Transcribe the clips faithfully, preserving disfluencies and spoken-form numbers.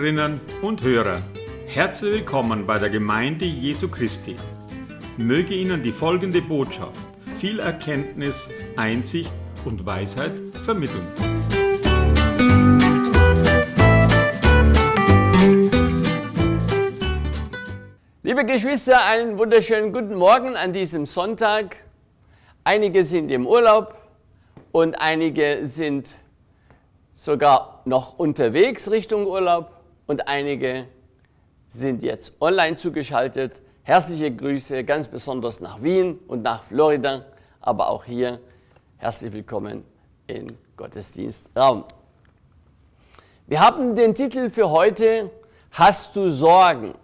Hörerinnen und Hörer, herzlich willkommen bei der Gemeinde Jesu Christi. Möge Ihnen die folgende Botschaft viel Erkenntnis, Einsicht und Weisheit vermitteln. Liebe Geschwister, einen wunderschönen guten Morgen an diesem Sonntag. Einige sind im Urlaub und einige sind sogar noch unterwegs Richtung Urlaub und einige sind jetzt online zugeschaltet. Herzliche Grüße, ganz besonders nach Wien und nach Florida, aber auch hier herzlich willkommen im Gottesdienstraum. Wir haben den Titel für heute: Hast du Sorgen?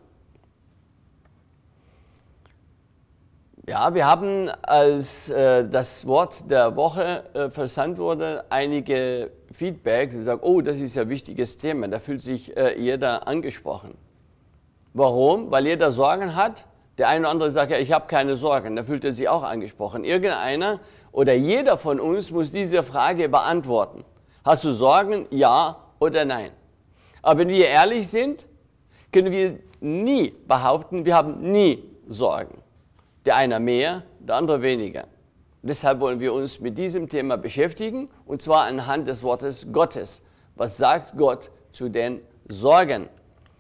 Ja, wir haben, als äh, das Wort der Woche äh, versandt wurde, einige Feedbacks, die sagen, oh, das ist ja ein wichtiges Thema, da fühlt sich äh, jeder angesprochen. Warum? Weil jeder Sorgen hat. Der eine oder andere sagt, ja, ich habe keine Sorgen, da fühlt er sich auch angesprochen. Irgendeiner oder jeder von uns muss diese Frage beantworten. Hast du Sorgen, ja oder nein? Aber wenn wir ehrlich sind, können wir nie behaupten, wir haben nie Sorgen. Der eine mehr, der andere weniger. Deshalb wollen wir uns mit diesem Thema beschäftigen, und zwar anhand des Wortes Gottes. Was sagt Gott zu den Sorgen?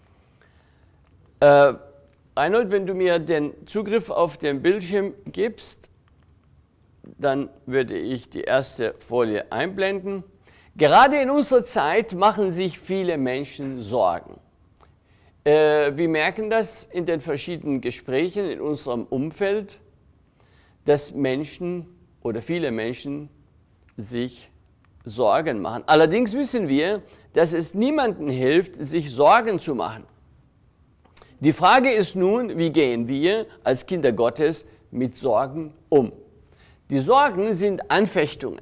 Äh, Reinhold, wenn du mir den Zugriff auf den Bildschirm gibst, dann würde ich die erste Folie einblenden. Gerade in unserer Zeit machen sich viele Menschen Sorgen. Wir merken das in den verschiedenen Gesprächen in unserem Umfeld, dass Menschen oder viele Menschen sich Sorgen machen. Allerdings wissen wir, dass es niemandem hilft, sich Sorgen zu machen. Die Frage ist nun, wie gehen wir als Kinder Gottes mit Sorgen um? Die Sorgen sind Anfechtungen.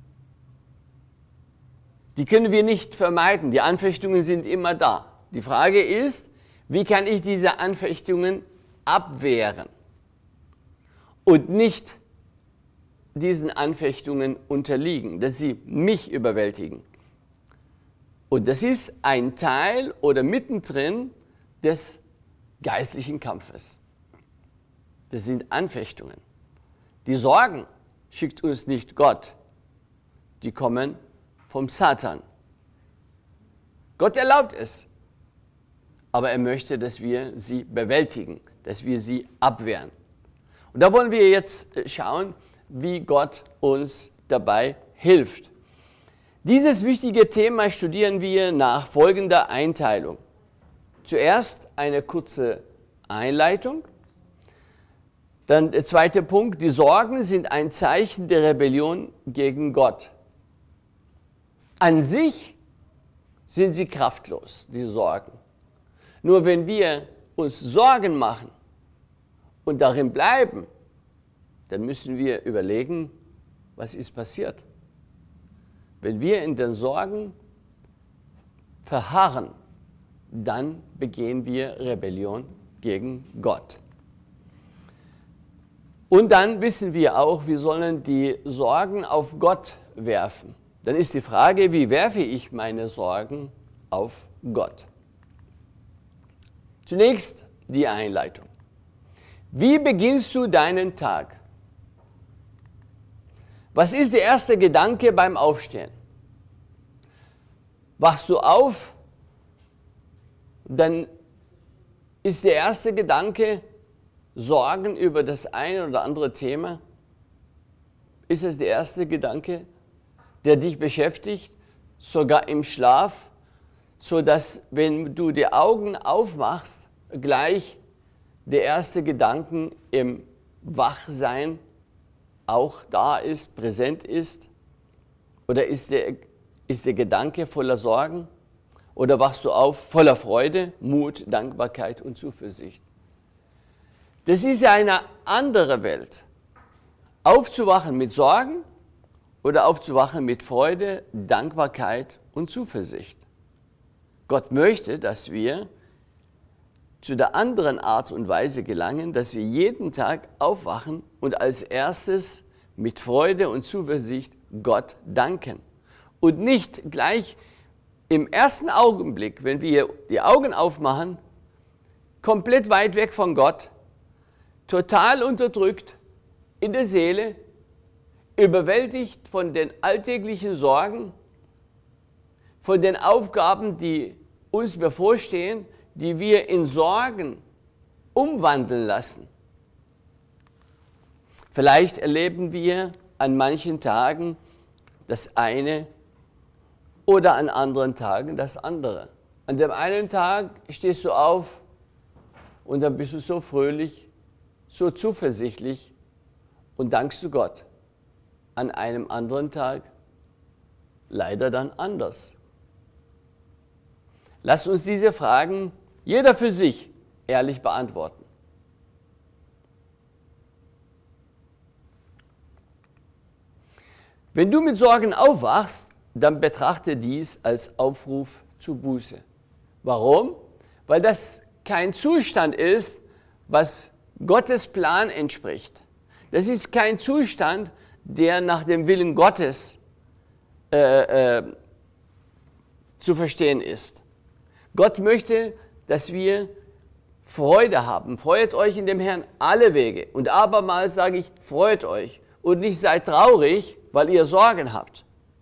Die können wir nicht vermeiden. Die Anfechtungen sind immer da. Die Frage ist, wie kann ich diese Anfechtungen abwehren und nicht diesen Anfechtungen unterliegen, dass sie mich überwältigen. Und das ist ein Teil oder mittendrin des geistlichen Kampfes. Das sind Anfechtungen. Die Sorgen schickt uns nicht Gott, die kommen vom Satan. Gott erlaubt es. Aber er möchte, dass wir sie bewältigen, dass wir sie abwehren. Und da wollen wir jetzt schauen, wie Gott uns dabei hilft. Dieses wichtige Thema studieren wir nach folgender Einteilung. Zuerst eine kurze Einleitung. Dann der zweite Punkt, die Sorgen sind ein Zeichen der Rebellion gegen Gott. An sich sind sie kraftlos, die Sorgen. Nur wenn wir uns Sorgen machen und darin bleiben, dann müssen wir überlegen, was ist passiert. Wenn wir in den Sorgen verharren, dann begehen wir Rebellion gegen Gott. Und dann wissen wir auch, wir sollen die Sorgen auf Gott werfen. Dann ist die Frage, wie werfe ich meine Sorgen auf Gott? Zunächst die Einleitung. Wie beginnst du deinen Tag? Was ist der erste Gedanke beim Aufstehen? Wachst du auf, dann ist der erste Gedanke Sorgen über das eine oder andere Thema. Ist es der erste Gedanke, der dich beschäftigt, sogar im Schlaf? So dass, wenn du die Augen aufmachst, gleich der erste Gedanke im Wachsein auch da ist, präsent ist? Oder ist der, ist der Gedanke voller Sorgen? Oder wachst du auf voller Freude, Mut, Dankbarkeit und Zuversicht? Das ist ja eine andere Welt. Aufzuwachen mit Sorgen oder aufzuwachen mit Freude, Dankbarkeit und Zuversicht. Gott möchte, dass wir zu der anderen Art und Weise gelangen, dass wir jeden Tag aufwachen und als erstes mit Freude und Zuversicht Gott danken. Und nicht gleich im ersten Augenblick, wenn wir die Augen aufmachen, komplett weit weg von Gott, total unterdrückt in der Seele, überwältigt von den alltäglichen Sorgen, von den Aufgaben, die uns bevorstehen, die wir in Sorgen umwandeln lassen. Vielleicht erleben wir an manchen Tagen das eine oder an anderen Tagen das andere. An dem einen Tag stehst du auf und dann bist du so fröhlich, so zuversichtlich und dankst du Gott. An einem anderen Tag leider dann anders. Lasst uns diese Fragen jeder für sich ehrlich beantworten. Wenn du mit Sorgen aufwachst, dann betrachte dies als Aufruf zur Buße. Warum? Weil das kein Zustand ist, was Gottes Plan entspricht. Das ist kein Zustand, der nach dem Willen Gottes äh, äh, zu verstehen ist. Gott möchte, dass wir Freude haben. Freut euch in dem Herrn alle Wege. Und abermals sage ich, freut euch und nicht seid traurig, weil ihr Sorgen habt.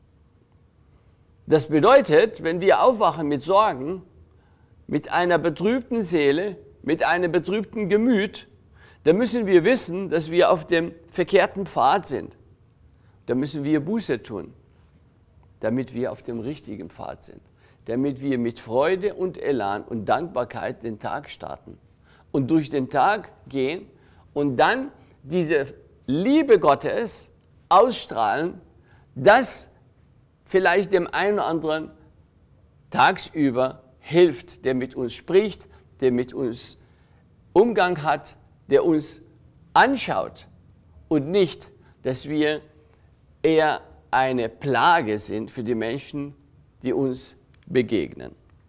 Das bedeutet, wenn wir aufwachen mit Sorgen, mit einer betrübten Seele, mit einem betrübten Gemüt, dann müssen wir wissen, dass wir auf dem verkehrten Pfad sind. Da müssen wir Buße tun, damit wir auf dem richtigen Pfad sind, damit wir mit Freude und Elan und Dankbarkeit den Tag starten und durch den Tag gehen und dann diese Liebe Gottes ausstrahlen, das vielleicht dem einen oder anderen tagsüber hilft, der mit uns spricht, der mit uns Umgang hat, der uns anschaut und nicht, dass wir eher eine Plage sind für die Menschen, die uns begegnen.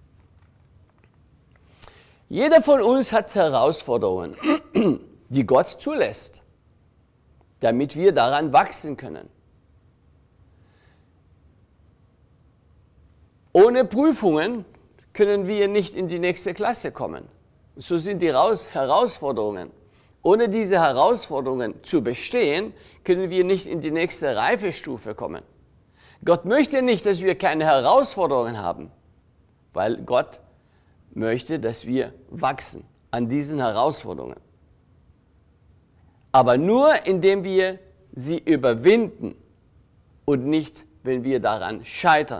Jeder von uns hat Herausforderungen, die Gott zulässt, damit wir daran wachsen können. Ohne Prüfungen können wir nicht in die nächste Klasse kommen. So sind die Herausforderungen. Ohne diese Herausforderungen zu bestehen, können wir nicht in die nächste Reifestufe kommen. Gott möchte nicht, dass wir keine Herausforderungen haben, weil Gott möchte, dass wir wachsen an diesen Herausforderungen. Aber nur, indem wir sie überwinden und nicht, wenn wir daran scheitern.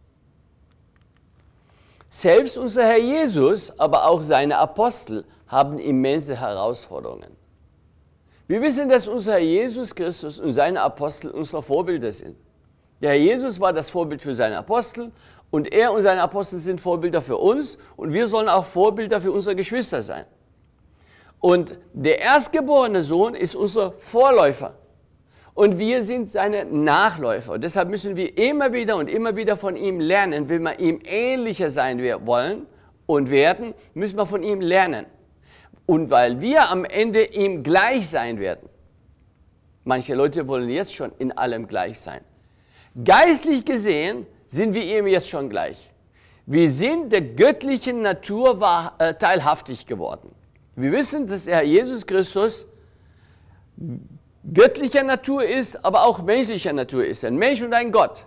Selbst unser Herr Jesus, aber auch seine Apostel haben immense Herausforderungen. Wir wissen, dass unser Herr Jesus Christus und seine Apostel unsere Vorbilder sind. Der Herr Jesus war das Vorbild für seine Apostel und er und seine Apostel sind Vorbilder für uns und wir sollen auch Vorbilder für unsere Geschwister sein. Und der erstgeborene Sohn ist unser Vorläufer und wir sind seine Nachläufer. Und deshalb müssen wir immer wieder und immer wieder von ihm lernen. Wenn wir ihm ähnlicher sein wollen und werden, müssen wir von ihm lernen. Und weil wir am Ende ihm gleich sein werden, manche Leute wollen jetzt schon in allem gleich sein. Geistlich gesehen sind wir ihm jetzt schon gleich. Wir sind der göttlichen Natur teilhaftig geworden. Wir wissen, dass der Herr Jesus Christus göttlicher Natur ist, aber auch menschlicher Natur ist. Ein Mensch und ein Gott.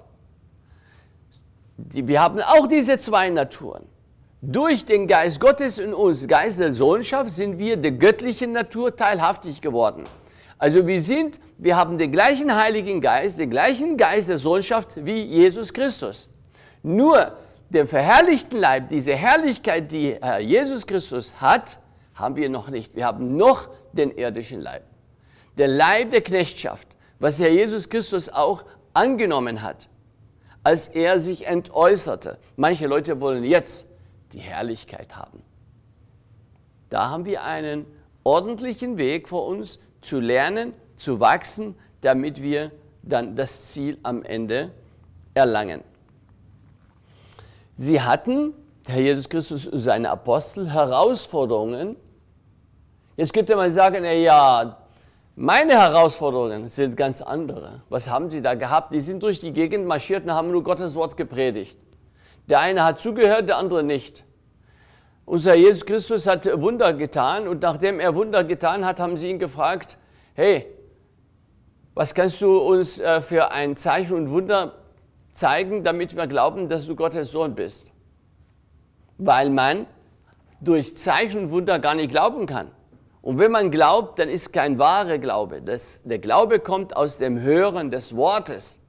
Wir haben auch diese zwei Naturen. Durch den Geist Gottes in uns, Geist der Sohnschaft, sind wir der göttlichen Natur teilhaftig geworden. Also wir sind, wir haben den gleichen Heiligen Geist, den gleichen Geist der Sohnschaft wie Jesus Christus. Nur den verherrlichten Leib, diese Herrlichkeit, die Herr Jesus Christus hat, haben wir noch nicht. Wir haben noch den irdischen Leib. Der Leib der Knechtschaft, was Herr Jesus Christus auch angenommen hat, als er sich entäußerte. Manche Leute wollen jetzt die Herrlichkeit haben. Da haben wir einen ordentlichen Weg vor uns, zu lernen, zu wachsen, damit wir dann das Ziel am Ende erlangen. Sie hatten, Herr Jesus Christus und seine Apostel, Herausforderungen. Jetzt könnte man sagen, ja, meine Herausforderungen sind ganz andere. Was haben sie da gehabt? Die sind durch die Gegend marschiert und haben nur Gottes Wort gepredigt. Der eine hat zugehört, der andere nicht. Unser Jesus Christus hat Wunder getan und nachdem er Wunder getan hat, haben sie ihn gefragt, hey, was kannst du uns äh, für ein Zeichen und Wunder zeigen, damit wir glauben, dass du Gottes Sohn bist? Weil man durch Zeichen und Wunder gar nicht glauben kann. Und wenn man glaubt, dann ist kein wahrer Glaube. Das, der Glaube kommt aus dem Hören des Wortes.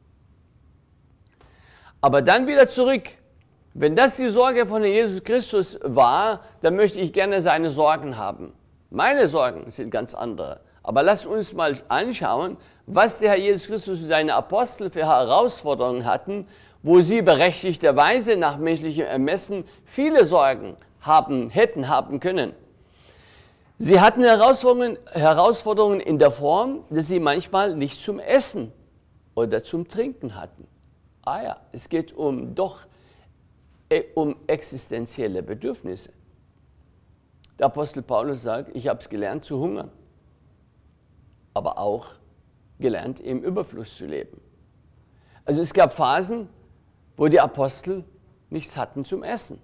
Aber dann wieder zurück. Wenn das die Sorge von Jesus Christus war, dann möchte ich gerne seine Sorgen haben. Meine Sorgen sind ganz andere. Aber lasst uns mal anschauen, was der Herr Jesus Christus und seine Apostel für Herausforderungen hatten, wo sie berechtigterweise nach menschlichem Ermessen viele Sorgen haben, hätten haben können. Sie hatten Herausforderungen, Herausforderungen in der Form, dass sie manchmal nicht zum Essen oder zum Trinken hatten. Ah ja, es geht um doch um existenzielle Bedürfnisse. Der Apostel Paulus sagt, ich habe es gelernt zu hungern, aber auch gelernt im Überfluss zu leben. Also es gab Phasen, wo die Apostel nichts hatten zum Essen.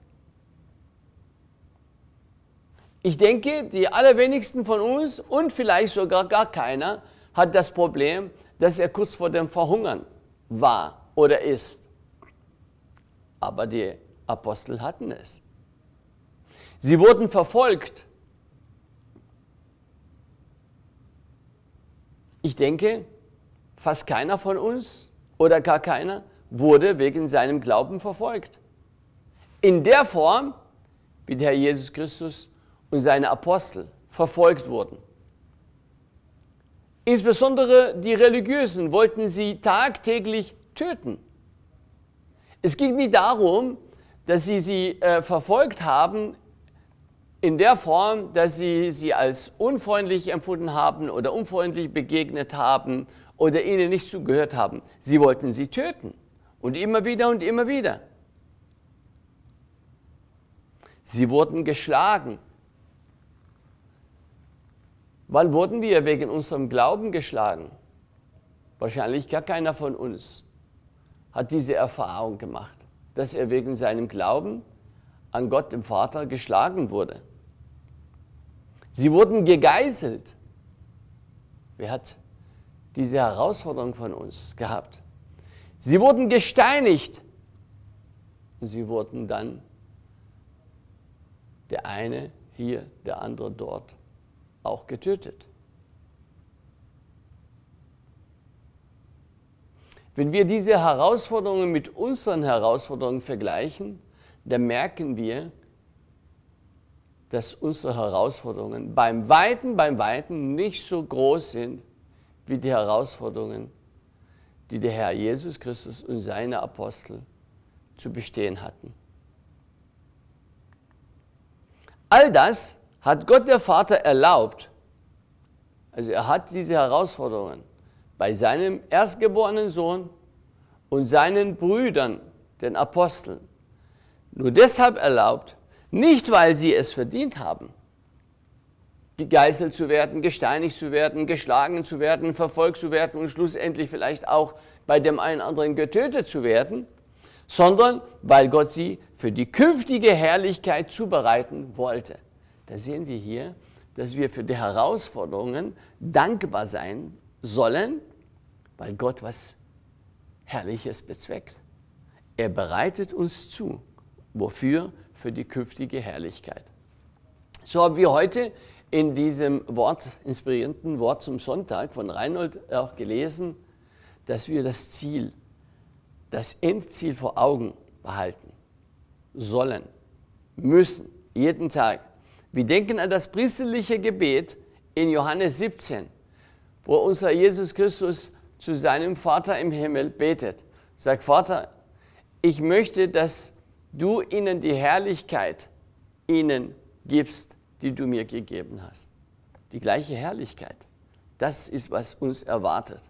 Ich denke, die allerwenigsten von uns und vielleicht sogar gar keiner hat das Problem, dass er kurz vor dem Verhungern war oder ist. Aber die Apostel hatten es. Sie wurden verfolgt. Ich denke, fast keiner von uns oder gar keiner wurde wegen seinem Glauben verfolgt. In der Form, wie der Herr Jesus Christus und seine Apostel verfolgt wurden. Insbesondere die Religiösen wollten sie tagtäglich töten. Es ging nicht darum, dass sie sie äh, verfolgt haben in der Form, dass sie sie als unfreundlich empfunden haben oder unfreundlich begegnet haben oder ihnen nicht zugehört haben. Sie wollten sie töten und immer wieder und immer wieder. Sie wurden geschlagen. Wann wurden wir wegen unserem Glauben geschlagen? Wahrscheinlich gar keiner von uns hat diese Erfahrung gemacht, dass er wegen seinem Glauben an Gott, dem Vater, geschlagen wurde. Sie wurden gegeißelt. Wer hat diese Herausforderung von uns gehabt? Sie wurden gesteinigt. Und sie wurden dann, der eine hier, der andere dort, auch getötet. Wenn wir diese Herausforderungen mit unseren Herausforderungen vergleichen, dann merken wir, dass unsere Herausforderungen beim Weiten, beim Weiten nicht so groß sind wie die Herausforderungen, die der Herr Jesus Christus und seine Apostel zu bestehen hatten. All das hat Gott der Vater erlaubt. Also er hat diese Herausforderungen bei seinem erstgeborenen Sohn und seinen Brüdern, den Aposteln, nur deshalb erlaubt, nicht weil sie es verdient haben, gegeißelt zu werden, gesteinigt zu werden, geschlagen zu werden, verfolgt zu werden und schlussendlich vielleicht auch bei dem einen oder anderen getötet zu werden, sondern weil Gott sie für die künftige Herrlichkeit zubereiten wollte. Da sehen wir hier, dass wir für die Herausforderungen dankbar sein sollen, weil Gott was Herrliches bezweckt. Er bereitet uns zu. Wofür? Für die künftige Herrlichkeit. So haben wir heute in diesem Wort, inspirierenden Wort zum Sonntag von Reinhold auch gelesen, dass wir das Ziel, das Endziel vor Augen behalten sollen, müssen, jeden Tag. Wir denken an das priesterliche Gebet in Johannes siebzehn, wo unser Jesus Christus zu seinem Vater im Himmel betet. Sagt, Vater, ich möchte, dass du ihnen die Herrlichkeit ihnen gibst, die du mir gegeben hast. Die gleiche Herrlichkeit. Das ist, was uns erwartet.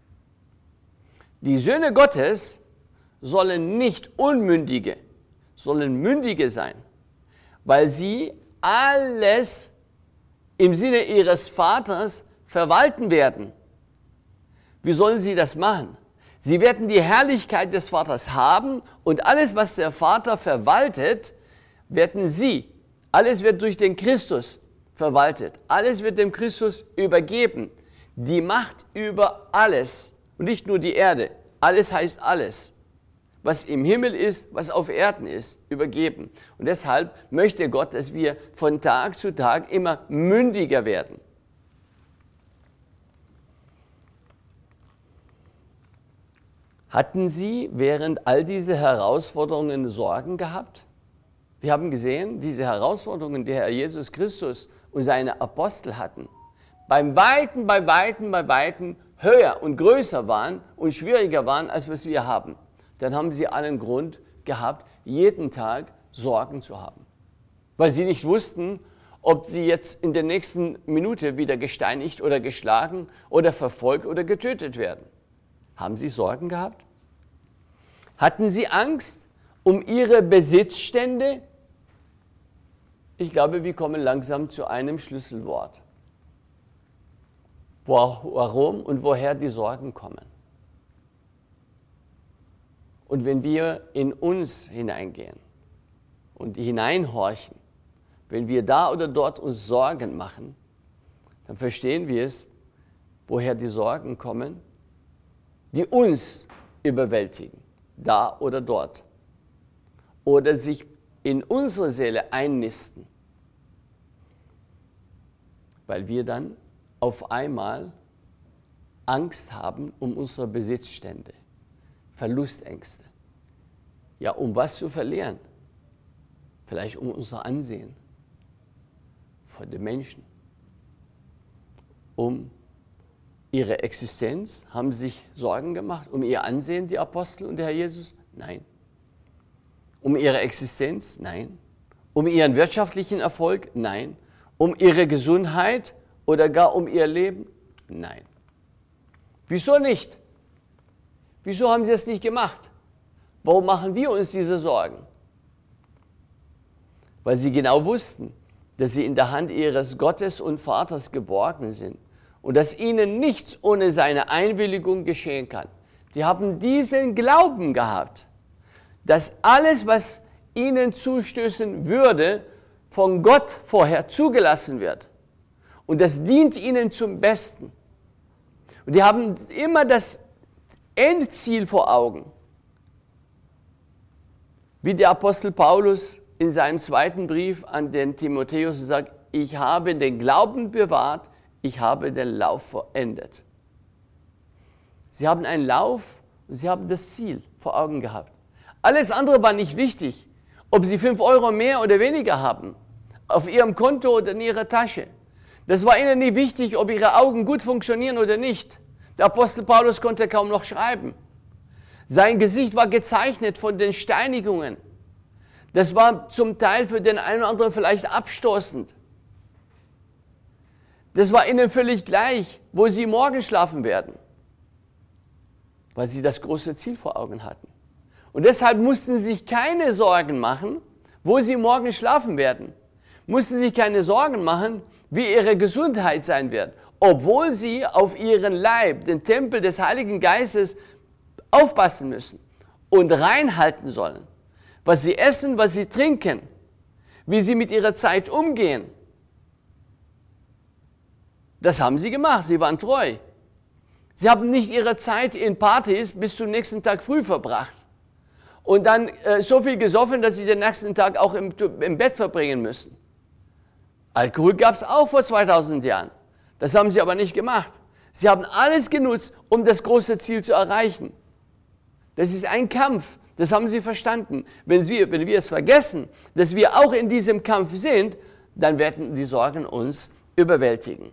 Die Söhne Gottes sollen nicht Unmündige, sollen Mündige sein, weil sie alles im Sinne ihres Vaters verwalten werden. Wie sollen sie das machen? Sie werden die Herrlichkeit des Vaters haben und alles, was der Vater verwaltet, werden sie. Alles wird durch den Christus verwaltet. Alles wird dem Christus übergeben. Die Macht über alles und nicht nur die Erde. Alles heißt alles. Was im Himmel ist, was auf Erden ist, übergeben. Und deshalb möchte Gott, dass wir von Tag zu Tag immer mündiger werden. Hatten Sie während all dieser Herausforderungen Sorgen gehabt? Wir haben gesehen, diese Herausforderungen, die Herr Jesus Christus und seine Apostel hatten, beim Weiten, bei Weiten, bei Weiten höher und größer waren und schwieriger waren, als was wir haben. Dann haben sie allen Grund gehabt, jeden Tag Sorgen zu haben. Weil sie nicht wussten, ob sie jetzt in der nächsten Minute wieder gesteinigt oder geschlagen oder verfolgt oder getötet werden. Haben sie Sorgen gehabt? Hatten sie Angst um ihre Besitzstände? Ich glaube, wir kommen langsam zu einem Schlüsselwort. Warum und woher die Sorgen kommen. Und wenn wir in uns hineingehen und hineinhorchen, wenn wir da oder dort uns Sorgen machen, dann verstehen wir es, woher die Sorgen kommen, die uns überwältigen, da oder dort, oder sich in unsere Seele einnisten, weil wir dann auf einmal Angst haben um unsere Besitzstände, Verlustängste. Ja, um was zu verlieren? Vielleicht um unser Ansehen vor den Menschen, um ihre Existenz. Haben sie sich Sorgen gemacht um ihr Ansehen, die Apostel und der Herr Jesus? Nein. Um ihre Existenz? Nein. Um ihren wirtschaftlichen Erfolg? Nein. Um ihre Gesundheit oder gar um ihr Leben? Nein. Wieso nicht? Wieso haben sie es nicht gemacht? Warum machen wir uns diese Sorgen? Weil sie genau wussten, dass sie in der Hand ihres Gottes und Vaters geborgen sind und dass ihnen nichts ohne seine Einwilligung geschehen kann. Die haben diesen Glauben gehabt, dass alles, was ihnen zustößen würde, von Gott vorher zugelassen wird. Und das dient ihnen zum Besten. Und die haben immer das Endziel vor Augen. Wie der Apostel Paulus in seinem zweiten Brief an den Timotheus sagt, ich habe den Glauben bewahrt, ich habe den Lauf vollendet. Sie haben einen Lauf und sie haben das Ziel vor Augen gehabt. Alles andere war nicht wichtig, ob sie fünf Euro mehr oder weniger haben, auf ihrem Konto oder in ihrer Tasche. Das war ihnen nicht wichtig, ob ihre Augen gut funktionieren oder nicht. Der Apostel Paulus konnte kaum noch schreiben. Sein Gesicht war gezeichnet von den Steinigungen. Das war zum Teil für den einen oder anderen vielleicht abstoßend. Das war ihnen völlig gleich, wo sie morgen schlafen werden, weil sie das große Ziel vor Augen hatten. Und deshalb mussten sie sich keine Sorgen machen, wo sie morgen schlafen werden. Mussten sich keine Sorgen machen, wie ihre Gesundheit sein wird, obwohl sie auf ihren Leib, den Tempel des Heiligen Geistes, aufpassen müssen und reinhalten sollen. Was sie essen, was sie trinken, wie sie mit ihrer Zeit umgehen. Das haben sie gemacht, sie waren treu. Sie haben nicht ihre Zeit in Partys bis zum nächsten Tag früh verbracht und dann äh, so viel gesoffen, dass sie den nächsten Tag auch im, im Bett verbringen müssen. Alkohol gab es auch vor zweitausend Jahren. Das haben sie aber nicht gemacht. Sie haben alles genutzt, um das große Ziel zu erreichen. Das ist ein Kampf, das haben sie verstanden. Wenn wir, wenn wir es vergessen, dass wir auch in diesem Kampf sind, dann werden die Sorgen uns überwältigen.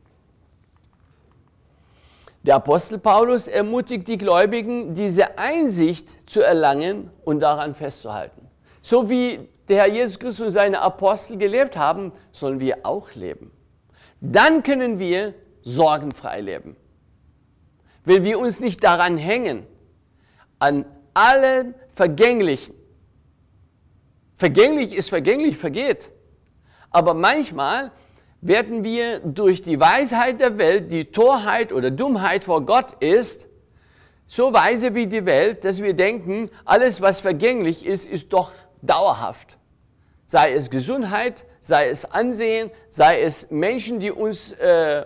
Der Apostel Paulus ermutigt die Gläubigen, diese Einsicht zu erlangen und daran festzuhalten. So wie der Herr Jesus Christus und seine Apostel gelebt haben, sollen wir auch leben. Dann können wir sorgenfrei leben. Wenn wir uns nicht daran hängen, an allen Vergänglichen. Vergänglich ist vergänglich, vergeht. Aber manchmal werden wir durch die Weisheit der Welt, die Torheit oder Dummheit vor Gott ist, so weise wie die Welt, dass wir denken, alles, was vergänglich ist, ist doch dauerhaft. Sei es Gesundheit, sei es Ansehen, sei es Menschen, die uns äh,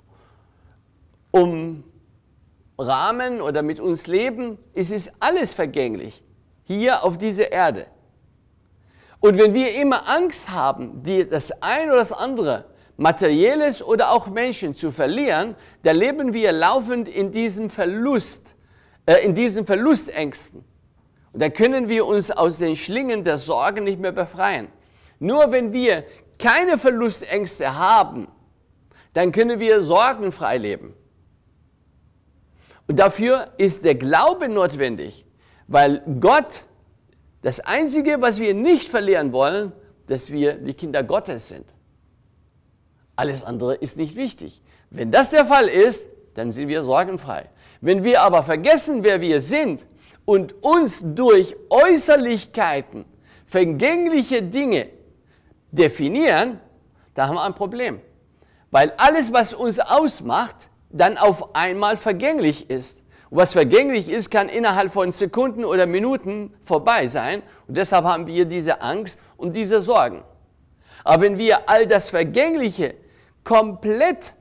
umrahmen oder mit uns leben. Es ist alles vergänglich, hier auf dieser Erde. Und wenn wir immer Angst haben, die, das eine oder das andere, Materielles oder auch Menschen zu verlieren, dann leben wir laufend in diesem Verlust, äh, in diesen Verlustängsten. Und dann können wir uns aus den Schlingen der Sorgen nicht mehr befreien. Nur wenn wir keine Verlustängste haben, dann können wir sorgenfrei leben. Und dafür ist der Glaube notwendig, weil Gott, das Einzige, was wir nicht verlieren wollen, dass wir die Kinder Gottes sind. Alles andere ist nicht wichtig. Wenn das der Fall ist, dann sind wir sorgenfrei. Wenn wir aber vergessen, wer wir sind und uns durch Äußerlichkeiten, vergängliche Dinge definieren, dann haben wir ein Problem. Weil alles, was uns ausmacht, dann auf einmal vergänglich ist. Und was vergänglich ist, kann innerhalb von Sekunden oder Minuten vorbei sein. Und deshalb haben wir diese Angst und diese Sorgen. Aber wenn wir all das Vergängliche komplett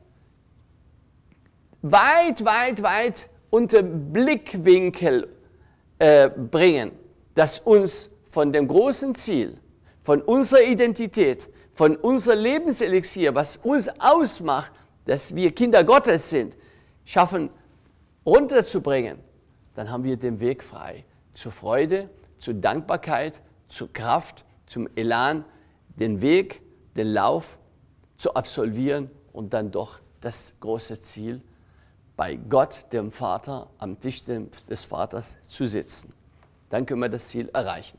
weit, weit, weit unter Blickwinkel äh, bringen, das uns von dem großen Ziel, von unserer Identität, von unserem Lebenselixier, was uns ausmacht, dass wir Kinder Gottes sind, schaffen runterzubringen, dann haben wir den Weg frei zur Freude, zur Dankbarkeit, zur Kraft, zum Elan, den Weg, den Lauf zu absolvieren und dann doch das große Ziel, bei Gott, dem Vater, am Tisch des Vaters zu sitzen. Dann können wir das Ziel erreichen.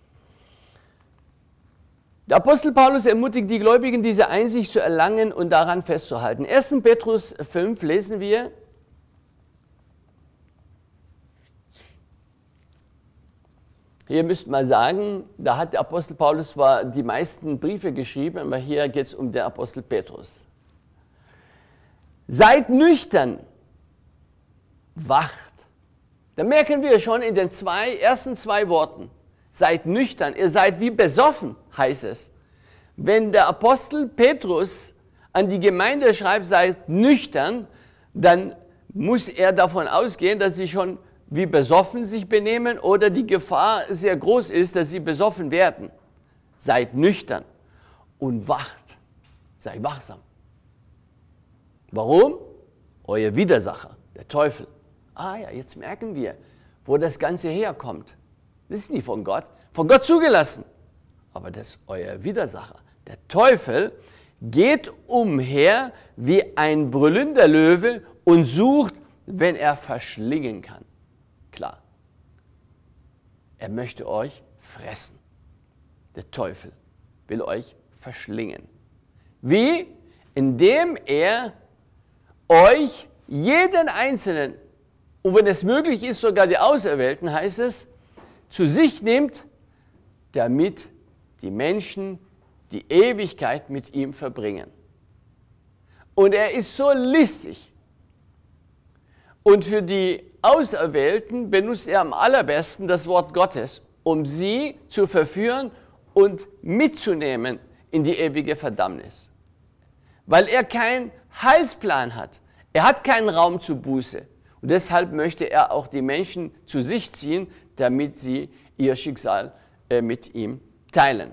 Der Apostel Paulus ermutigt die Gläubigen, diese Einsicht zu erlangen und daran festzuhalten. erster Petrus fünf lesen wir: Hier müsste man sagen, da hat der Apostel Paulus zwar die meisten Briefe geschrieben, aber hier geht es um den Apostel Petrus. Seid nüchtern, wacht. Da merken wir schon in den zwei, ersten zwei Worten, seid nüchtern, ihr seid wie besoffen, heißt es. Wenn der Apostel Petrus an die Gemeinde schreibt, seid nüchtern, dann muss er davon ausgehen, dass sie schon wie besoffen sich benehmen oder die Gefahr sehr groß ist, dass sie besoffen werden. Seid nüchtern und wacht, seid wachsam. Warum? Euer Widersacher, der Teufel. Ah ja, jetzt merken wir, wo das Ganze herkommt. Das ist nicht von Gott, von Gott zugelassen. Aber das ist euer Widersacher. Der Teufel geht umher wie ein brüllender Löwe und sucht, wenn er verschlingen kann. Klar, er möchte euch fressen. Der Teufel will euch verschlingen. Wie? Indem er euch, jeden Einzelnen, und wenn es möglich ist, sogar die Auserwählten, heißt es, zu sich nimmt, damit die Menschen die Ewigkeit mit ihm verbringen. Und er ist so listig. Und für die Auserwählten benutzt er am allerbesten das Wort Gottes, um sie zu verführen und mitzunehmen in die ewige Verdammnis. Weil er keinen Heilsplan hat. Er hat keinen Raum zur Buße. Und deshalb möchte er auch die Menschen zu sich ziehen, damit sie ihr Schicksal äh, mit ihm teilen.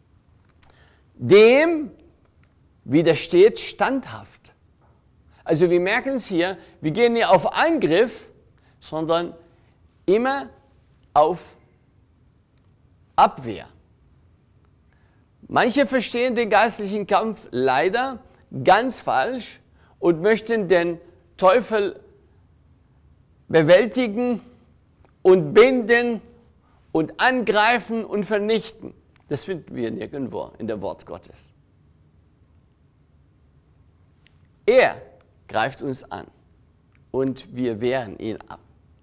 Dem widersteht standhaft. Also wir merken es hier, wir gehen nicht auf Angriff, sondern immer auf Abwehr. Manche verstehen den geistlichen Kampf leider ganz falsch und möchten den Teufel bewältigen und binden und angreifen und vernichten. Das finden wir nirgendwo in dem Wort Gottes. Er greift uns an und wir wehren ihn ab.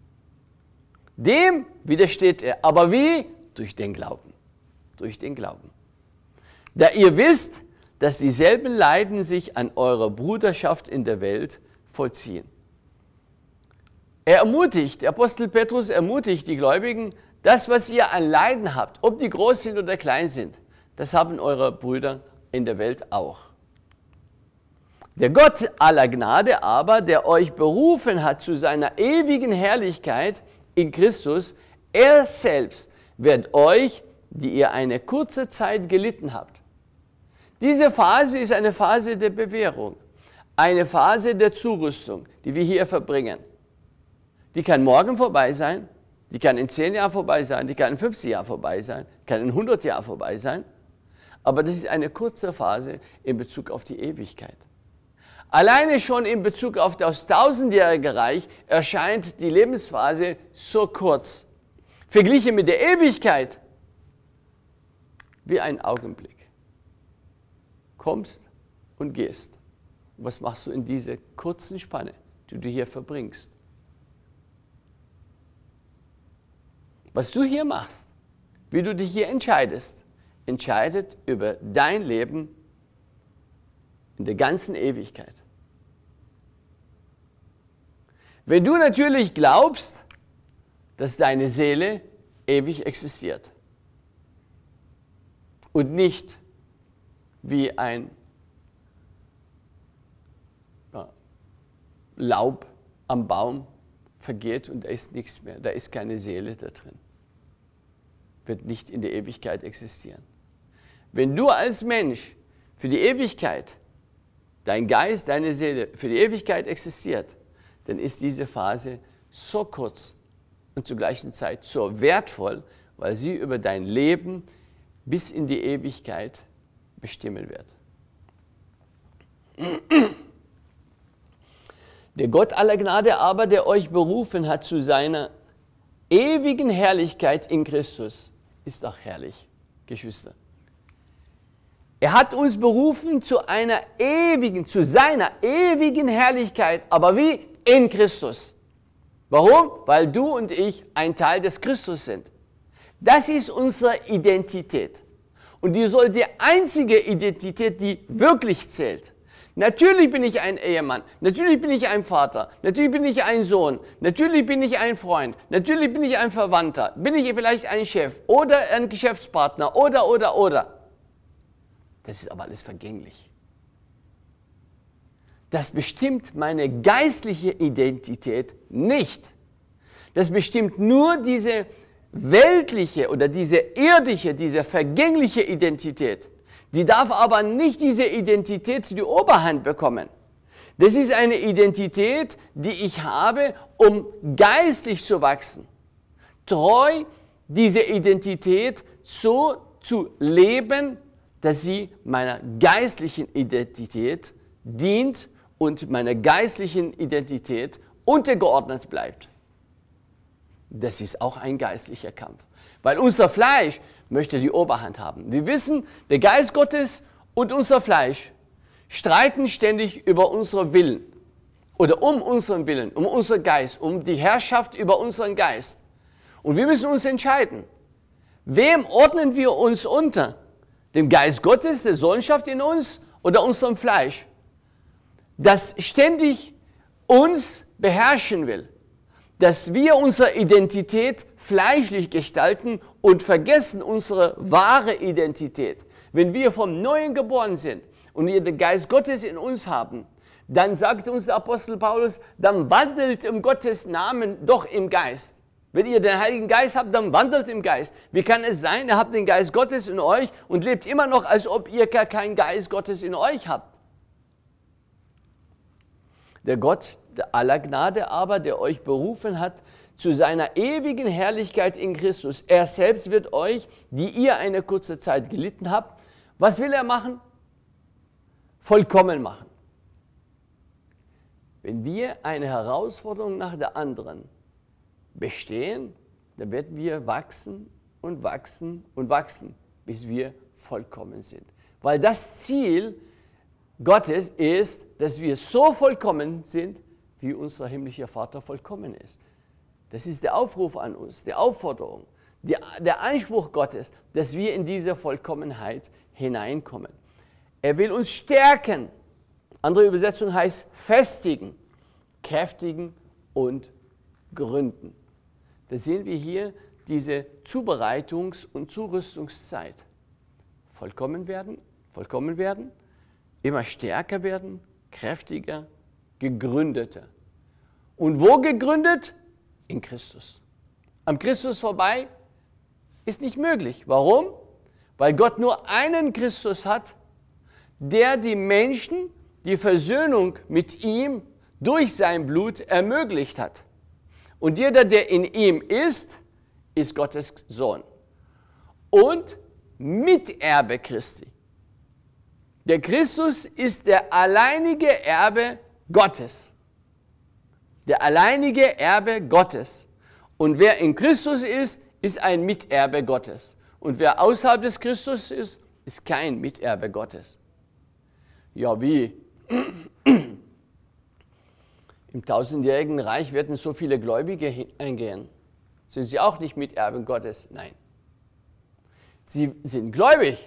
Dem widersteht er. Aber wie? Durch den Glauben. Durch den Glauben. Da ihr wisst, dass dieselben Leiden sich an eurer Bruderschaft in der Welt vollziehen. Er ermutigt, der Apostel Petrus ermutigt die Gläubigen, das, was ihr an Leiden habt, ob die groß sind oder klein sind, das haben eure Brüder in der Welt auch. Der Gott aller Gnade aber, der euch berufen hat zu seiner ewigen Herrlichkeit in Christus, er selbst wird euch, die ihr eine kurze Zeit gelitten habt. Diese Phase ist eine Phase der Bewährung, eine Phase der Zurüstung, die wir hier verbringen. Die kann morgen vorbei sein, die kann in zehn Jahren vorbei sein, die kann in fünfzig Jahren vorbei sein, kann in hundert Jahren vorbei sein. Aber das ist eine kurze Phase in Bezug auf die Ewigkeit. Alleine schon in Bezug auf das tausendjährige Reich erscheint die Lebensphase so kurz. Verglichen mit der Ewigkeit wie ein Augenblick. Kommst und gehst. Was machst du in dieser kurzen Spanne, die du hier verbringst? Was du hier machst, wie du dich hier entscheidest, entscheidet über dein Leben in der ganzen Ewigkeit. Wenn du natürlich glaubst, dass deine Seele ewig existiert und nicht wie ein ja, Laub am Baum vergeht und da ist nichts mehr, da ist keine Seele da drin, wird nicht in der Ewigkeit existieren. Wenn du als Mensch für die Ewigkeit, dein Geist, deine Seele für die Ewigkeit existiert, dann ist diese Phase so kurz und zur gleichen Zeit so wertvoll, weil sie über dein Leben bis in die Ewigkeit bestimmen wird. Der Gott aller Gnade aber, der euch berufen hat zu seiner ewigen Herrlichkeit in Christus, ist doch herrlich, Geschwister. Er hat uns berufen zu einer ewigen, zu seiner ewigen Herrlichkeit, aber wie? In Christus. Warum? Weil du und ich ein Teil des Christus sind. Das ist unsere Identität. Und die soll die einzige Identität, die wirklich zählt. Natürlich bin ich ein Ehemann, natürlich bin ich ein Vater, natürlich bin ich ein Sohn, natürlich bin ich ein Freund, natürlich bin ich ein Verwandter, bin ich vielleicht ein Chef oder ein Geschäftspartner oder, oder, oder. Das ist aber alles vergänglich. Das bestimmt meine geistliche Identität nicht. Das bestimmt nur diese weltliche oder diese irdische, diese vergängliche Identität. Die darf aber nicht diese Identität die Oberhand bekommen. Das ist eine Identität, die ich habe, um geistlich zu wachsen. Treu diese Identität so zu leben, dass sie meiner geistlichen Identität dient und meiner geistlichen Identität untergeordnet bleibt. Das ist auch ein geistlicher Kampf, weil unser Fleisch möchte die Oberhand haben. Wir wissen, der Geist Gottes und unser Fleisch streiten ständig über unseren Willen oder um unseren Willen, um unseren Geist, um die Herrschaft über unseren Geist. Und wir müssen uns entscheiden, wem ordnen wir uns unter? Dem Geist Gottes, der Sohnschaft in uns oder unserem Fleisch, das ständig uns beherrschen will, dass wir unsere Identität fleischlich gestalten und vergessen unsere wahre Identität. Wenn wir vom Neuen geboren sind und wir den Geist Gottes in uns haben, dann sagt uns der Apostel Paulus, dann wandelt im Gottes Namen doch im Geist. Wenn ihr den Heiligen Geist habt, dann wandelt im Geist. Wie kann es sein, ihr habt den Geist Gottes in euch und lebt immer noch, als ob ihr gar keinen Geist Gottes in euch habt? Der Gott aller Gnade aber, der euch berufen hat zu seiner ewigen Herrlichkeit in Christus. Er selbst wird euch, die ihr eine kurze Zeit gelitten habt, was will er machen? Vollkommen machen. Wenn wir eine Herausforderung nach der anderen bestehen, dann werden wir wachsen und wachsen und wachsen, bis wir vollkommen sind. Weil das Ziel Gottes ist, dass wir so vollkommen sind, wie unser himmlischer Vater vollkommen ist. Das ist der Aufruf an uns, die Aufforderung, die, der Anspruch Gottes, dass wir in diese Vollkommenheit hineinkommen. Er will uns stärken. Andere Übersetzung heißt festigen, kräftigen und gründen. Da sehen wir hier diese Zubereitungs- und Zurüstungszeit. Vollkommen werden, vollkommen werden, immer stärker werden, kräftiger, gegründeter. Und wo gegründet? In Christus. Am Christus vorbei ist nicht möglich. Warum? Weil Gott nur einen Christus hat, der die Menschen die Versöhnung mit ihm durch sein Blut ermöglicht hat. Und jeder, der in ihm ist, ist Gottes Sohn und Miterbe Christi. Der Christus ist der alleinige Erbe Gottes. Der alleinige Erbe Gottes. Und wer in Christus ist, ist ein Miterbe Gottes. Und wer außerhalb des Christus ist, ist kein Miterbe Gottes. Ja, wie? Im tausendjährigen Reich werden so viele Gläubige eingehen. Sind sie auch nicht Miterben Gottes? Nein. Sie sind gläubig.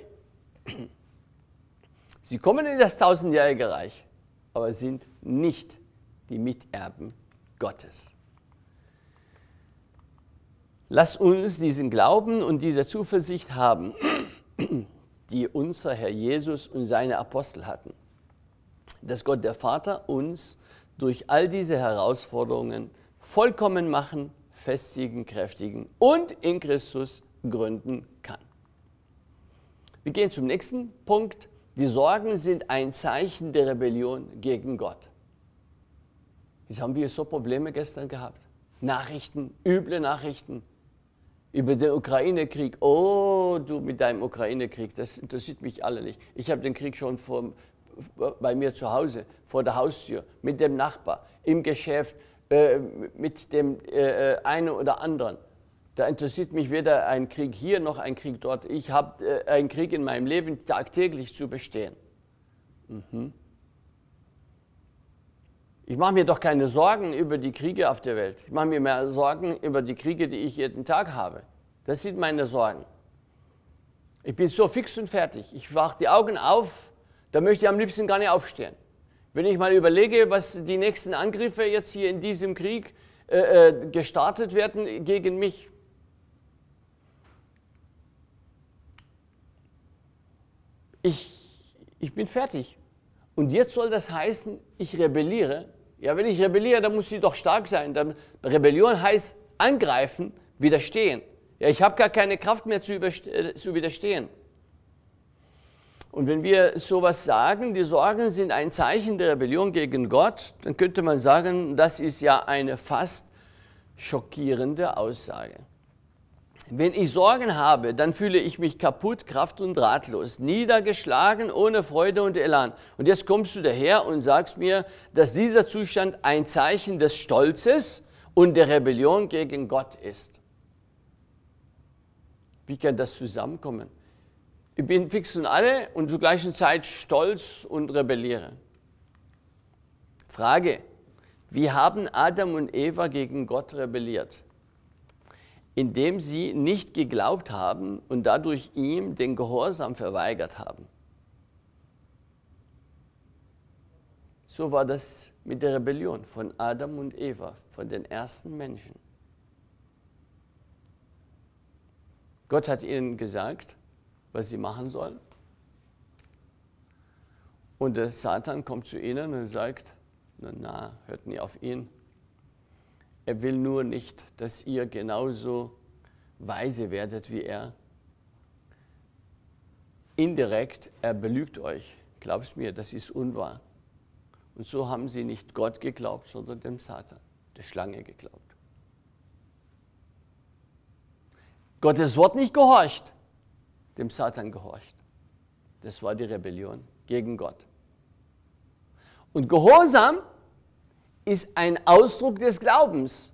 Sie kommen in das tausendjährige Reich, aber sind nicht die Miterben Gottes. Lass uns diesen Glauben und diese Zuversicht haben, die unser Herr Jesus und seine Apostel hatten, dass Gott der Vater uns durch all diese Herausforderungen vollkommen machen, festigen, kräftigen und in Christus gründen kann. Wir gehen zum nächsten Punkt. Die Sorgen sind ein Zeichen der Rebellion gegen Gott. Jetzt haben wir so Probleme gestern gehabt. Nachrichten, üble Nachrichten über den Ukraine-Krieg. Oh, du mit deinem Ukraine-Krieg, das interessiert mich alle nicht. Ich habe den Krieg schon vor, bei mir zu Hause, vor der Haustür, mit dem Nachbar, im Geschäft, äh, mit dem äh, einen oder anderen. Da interessiert mich weder ein Krieg hier noch ein Krieg dort. Ich habe äh, einen Krieg in meinem Leben tagtäglich zu bestehen. Mhm. Ich mache mir doch keine Sorgen über die Kriege auf der Welt. Ich mache mir mehr Sorgen über die Kriege, die ich jeden Tag habe. Das sind meine Sorgen. Ich bin so fix und fertig. Ich wache die Augen auf, da möchte ich am liebsten gar nicht aufstehen. Wenn ich mal überlege, was die nächsten Angriffe jetzt hier in diesem Krieg äh, äh, gestartet werden gegen mich. Ich, ich bin fertig. Und jetzt soll das heißen, ich rebelliere. Ja, wenn ich rebelliere, dann muss sie doch stark sein. Dann, Rebellion heißt angreifen, widerstehen. Ja, ich habe gar keine Kraft mehr zu, zu widerstehen. Und wenn wir sowas sagen, die Sorgen sind ein Zeichen der Rebellion gegen Gott, dann könnte man sagen, das ist ja eine fast schockierende Aussage. Wenn ich Sorgen habe, dann fühle ich mich kaputt, kraft- und ratlos, niedergeschlagen, ohne Freude und Elan. Und jetzt kommst du daher und sagst mir, dass dieser Zustand ein Zeichen des Stolzes und der Rebellion gegen Gott ist. Wie kann das zusammenkommen? Ich bin fix und alle und zur gleichen Zeit stolz und rebelliere. Frage, wie haben Adam und Eva gegen Gott rebelliert? Indem sie nicht geglaubt haben und dadurch ihm den Gehorsam verweigert haben. So war das mit der Rebellion von Adam und Eva, von den ersten Menschen. Gott hat ihnen gesagt, was sie machen sollen. Und der Satan kommt zu ihnen und sagt, na, na, hört nie auf ihn. Er will nur nicht, dass ihr genauso weise werdet wie er. Indirekt, er belügt euch. Glaubst mir, das ist unwahr. Und so haben sie nicht Gott geglaubt, sondern dem Satan, der Schlange geglaubt. Gottes Wort nicht gehorcht, dem Satan gehorcht. Das war die Rebellion gegen Gott. Und Gehorsam ist ein Ausdruck des Glaubens.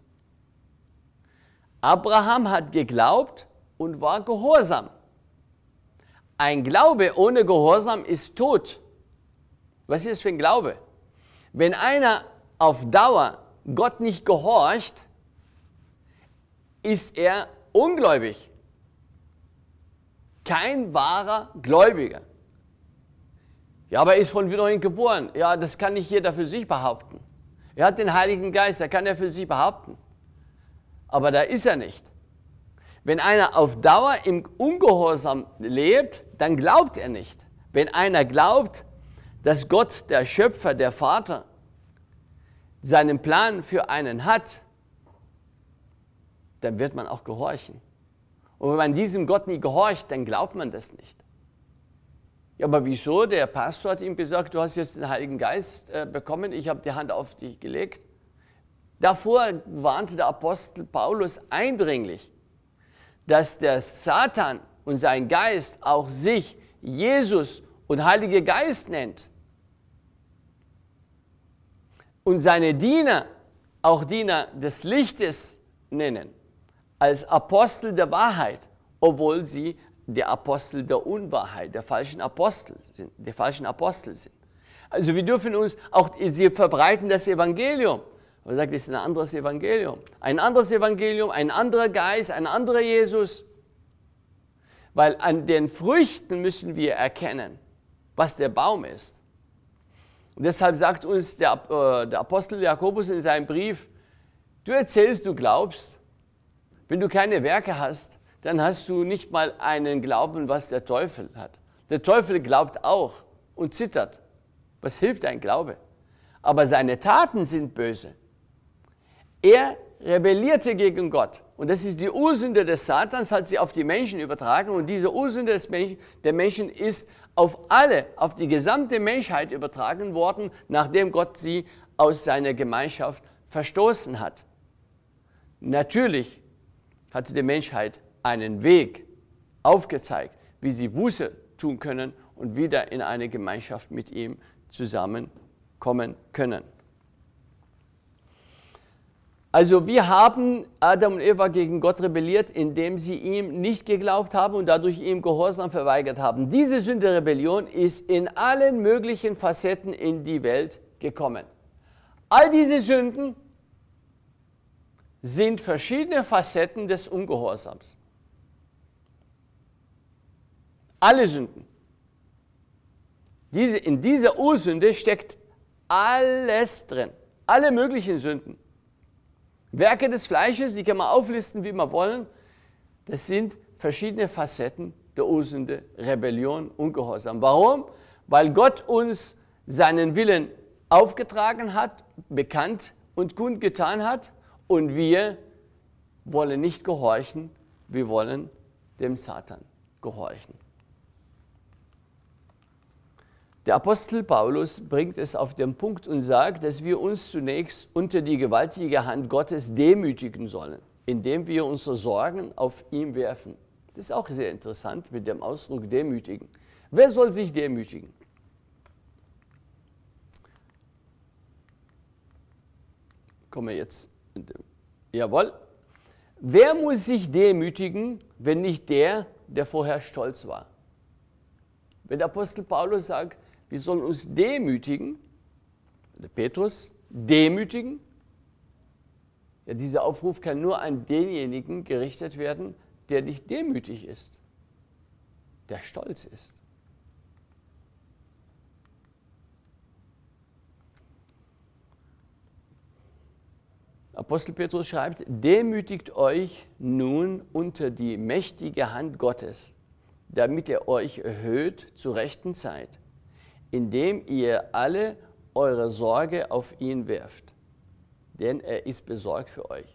Abraham hat geglaubt und war gehorsam. Ein Glaube ohne Gehorsam ist tot. Was ist das für ein Glaube? Wenn einer auf Dauer Gott nicht gehorcht, ist er ungläubig. Kein wahrer Gläubiger. Ja, aber er ist von neuem geboren. Ja, das kann nicht jeder für sich behaupten. Er hat den Heiligen Geist, er kann er für sich behaupten. aber da ist er nicht. Wenn einer auf Dauer im Ungehorsam lebt, dann glaubt er nicht. Wenn einer glaubt, dass Gott, der Schöpfer, der Vater, seinen Plan für einen hat, dann wird man auch gehorchen. Und wenn man diesem Gott nie gehorcht, dann glaubt man das nicht. Ja, aber wieso? Der Pastor hat ihm gesagt, du hast jetzt den Heiligen Geist äh, bekommen, ich habe die Hand auf dich gelegt. Davor warnte der Apostel Paulus eindringlich, dass der Satan und sein Geist auch sich Jesus und Heiliger Geist nennt. Und seine Diener auch Diener des Lichtes nennen, als Apostel der Wahrheit, obwohl sie der Apostel der Unwahrheit, der falschen Apostel sind, der falschen Apostel sind. Also wir dürfen uns auch, sie verbreiten das Evangelium. Man sagt, es ist ein anderes Evangelium. Ein anderes Evangelium, ein anderer Geist, ein anderer Jesus. Weil an den Früchten müssen wir erkennen, was der Baum ist. Und deshalb sagt uns der, äh, der Apostel Jakobus in seinem Brief, du erzählst, du glaubst. Wenn du keine Werke hast, dann hast du nicht mal einen Glauben, was der Teufel hat. Der Teufel glaubt auch und zittert. Was hilft ein Glaube? Aber seine Taten sind böse. Er rebellierte gegen Gott. Und das ist die Ursünde des Satans, hat sie auf die Menschen übertragen. Und diese Ursünde des Menschen, der Menschen ist auf alle, auf die gesamte Menschheit übertragen worden, nachdem Gott sie aus seiner Gemeinschaft verstoßen hat. Natürlich hatte die Menschheit einen Weg aufgezeigt, wie sie Buße tun können und wieder in eine Gemeinschaft mit ihm zusammenkommen können. Also wir haben Adam und Eva gegen Gott rebelliert, indem sie ihm nicht geglaubt haben und dadurch ihm Gehorsam verweigert haben. Diese Sünde-Rebellion ist in allen möglichen Facetten in die Welt gekommen. All diese Sünden sind verschiedene Facetten des Ungehorsams. Alle Sünden. Diese, in dieser Ursünde steckt alles drin, alle möglichen Sünden. Werke des Fleisches, die kann man auflisten, wie wir wollen, das sind verschiedene Facetten der Ursünde, Rebellion, Ungehorsam. Warum? Weil Gott uns seinen Willen aufgetragen hat, bekannt und kundgetan hat und wir wollen nicht gehorchen, wir wollen dem Satan gehorchen. Der Apostel Paulus bringt es auf den Punkt und sagt, dass wir uns zunächst unter die gewaltige Hand Gottes demütigen sollen, indem wir unsere Sorgen auf ihn werfen. Das ist auch sehr interessant mit dem Ausdruck demütigen. Wer soll sich demütigen? Kommen wir jetzt. Jawohl. Wer muss sich demütigen, wenn nicht der, der vorher stolz war? Wenn der Apostel Paulus sagt, wir sollen uns demütigen, der Petrus, demütigen, ja, dieser Aufruf kann nur an denjenigen gerichtet werden, der nicht demütig ist, der stolz ist. Apostel Petrus schreibt, demütigt euch nun unter die mächtige Hand Gottes, damit er euch erhöht zur rechten Zeit, indem ihr alle eure Sorge auf ihn werft, denn er ist besorgt für euch.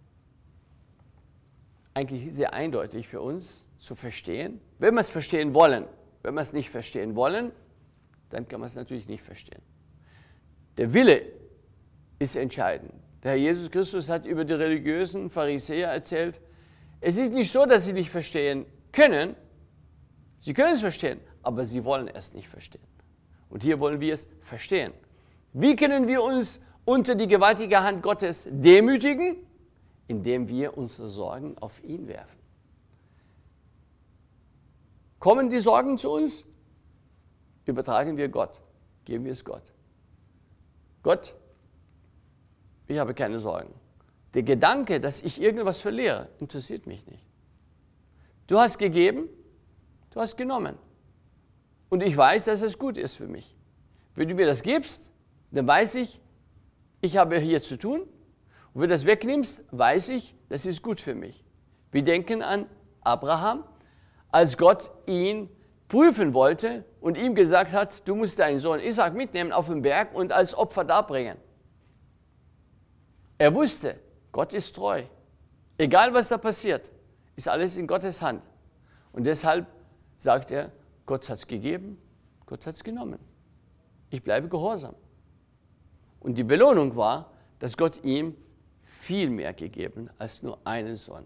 Eigentlich sehr eindeutig für uns zu verstehen, wenn wir es verstehen wollen. Wenn wir es nicht verstehen wollen, dann kann man es natürlich nicht verstehen. Der Wille ist entscheidend. Der Herr Jesus Christus hat über die religiösen Pharisäer erzählt, es ist nicht so, dass sie nicht verstehen können, sie können es verstehen, aber sie wollen es nicht verstehen. Und hier wollen wir es verstehen. Wie können wir uns unter die gewaltige Hand Gottes demütigen? Indem wir unsere Sorgen auf ihn werfen. Kommen die Sorgen zu uns? Übertragen wir Gott, geben wir es Gott. Gott, ich habe keine Sorgen. Der Gedanke, dass ich irgendwas verliere, interessiert mich nicht. Du hast gegeben, du hast genommen. Und ich weiß, dass es gut ist für mich. Wenn du mir das gibst, dann weiß ich, ich habe hier zu tun Und wenn du das wegnimmst, weiß ich, das ist gut für mich. Wir denken an Abraham, als Gott ihn prüfen wollte und ihm gesagt hat, du musst deinen Sohn Isaac mitnehmen auf den Berg und als Opfer darbringen. Er wusste, Gott ist treu. Egal was da passiert, ist alles in Gottes Hand. Und deshalb sagt er, Gott hat es gegeben, Gott hat es genommen. Ich bleibe gehorsam. Und die Belohnung war, dass Gott ihm viel mehr gegeben als nur einen Sohn.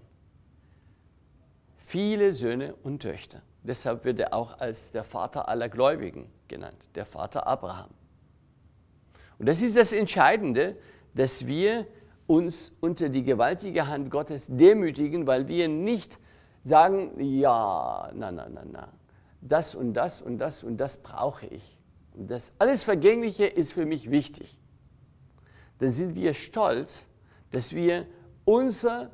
Viele Söhne und Töchter. Deshalb wird er auch als der Vater aller Gläubigen genannt, der Vater Abraham. Und das ist das Entscheidende, dass wir uns unter die gewaltige Hand Gottes demütigen, weil wir nicht sagen, ja, na, na, na, na, das und das und das und das brauche ich. Und das alles Vergängliche ist für mich wichtig. Dann sind wir stolz, dass wir unser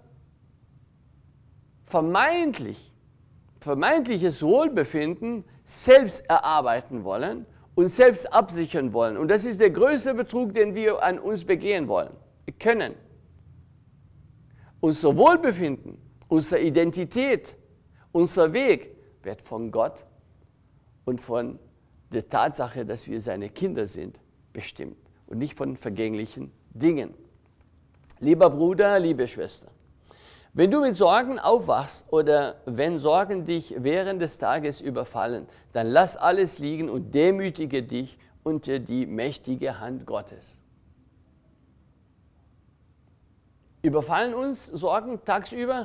vermeintlich, vermeintliches Wohlbefinden selbst erarbeiten wollen und selbst absichern wollen. Und das ist der größte Betrug, den wir an uns begehen wollen. Wir können unser Wohlbefinden, unsere Identität, unser Weg wird von Gott und von der Tatsache, dass wir seine Kinder sind, bestimmt und nicht von vergänglichen Dingen. Lieber Bruder, liebe Schwester, wenn du mit Sorgen aufwachst oder wenn Sorgen dich während des Tages überfallen, dann lass alles liegen und demütige dich unter die mächtige Hand Gottes. Überfallen uns Sorgen tagsüber?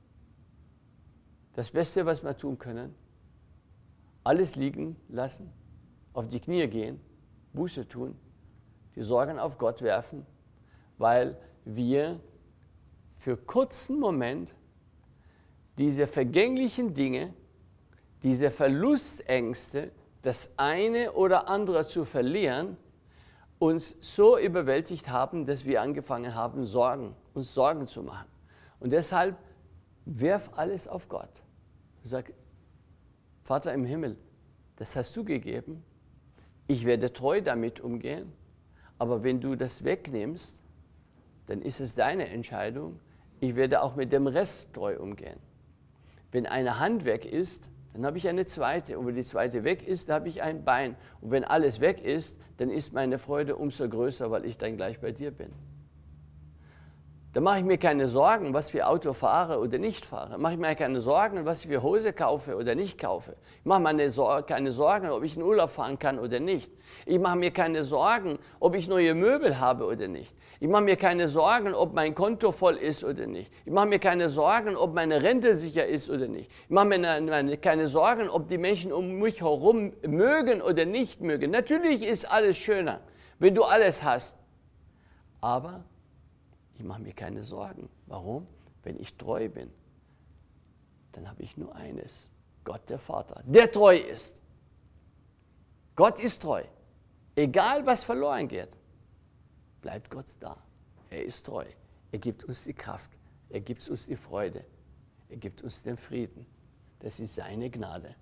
Das Beste, was wir tun können, alles liegen lassen, auf die Knie gehen, Buße tun, die Sorgen auf Gott werfen, weil wir für kurzen Moment diese vergänglichen Dinge, diese Verlustängste, das eine oder andere zu verlieren, uns so überwältigt haben, dass wir angefangen haben, Sorgen, uns Sorgen zu machen. Und deshalb werf alles auf Gott. Sag, Vater im Himmel, das hast du gegeben, ich werde treu damit umgehen, aber wenn du das wegnimmst, dann ist es deine Entscheidung, ich werde auch mit dem Rest treu umgehen. Wenn eine Hand weg ist, dann habe ich eine zweite. Und wenn die zweite weg ist, dann habe ich ein Bein. Und wenn alles weg ist, dann ist meine Freude umso größer, weil ich dann gleich bei dir bin. Da mache ich mir keine Sorgen, was für Auto fahre oder nicht fahre. Mache ich mir keine Sorgen, was ich für Hose kaufe oder nicht kaufe. Ich mache mir Sor- keine Sorgen, ob ich in Urlaub fahren kann oder nicht. Ich mache mir keine Sorgen, ob ich neue Möbel habe oder nicht. Ich mache mir keine Sorgen, ob mein Konto voll ist oder nicht. Ich mache mir keine Sorgen, ob meine Rente sicher ist oder nicht. Ich mache mir ne- keine Sorgen, ob die Menschen um mich herum mögen oder nicht mögen. Natürlich ist alles schöner, wenn du alles hast. Aber ich mache mir keine Sorgen. Warum? Wenn ich treu bin, dann habe ich nur eines. Gott der Vater, der treu ist. Gott ist treu. Egal was verloren geht, bleibt Gott da. Er ist treu. Er gibt uns die Kraft. Er gibt uns die Freude. Er gibt uns den Frieden. Das ist seine Gnade.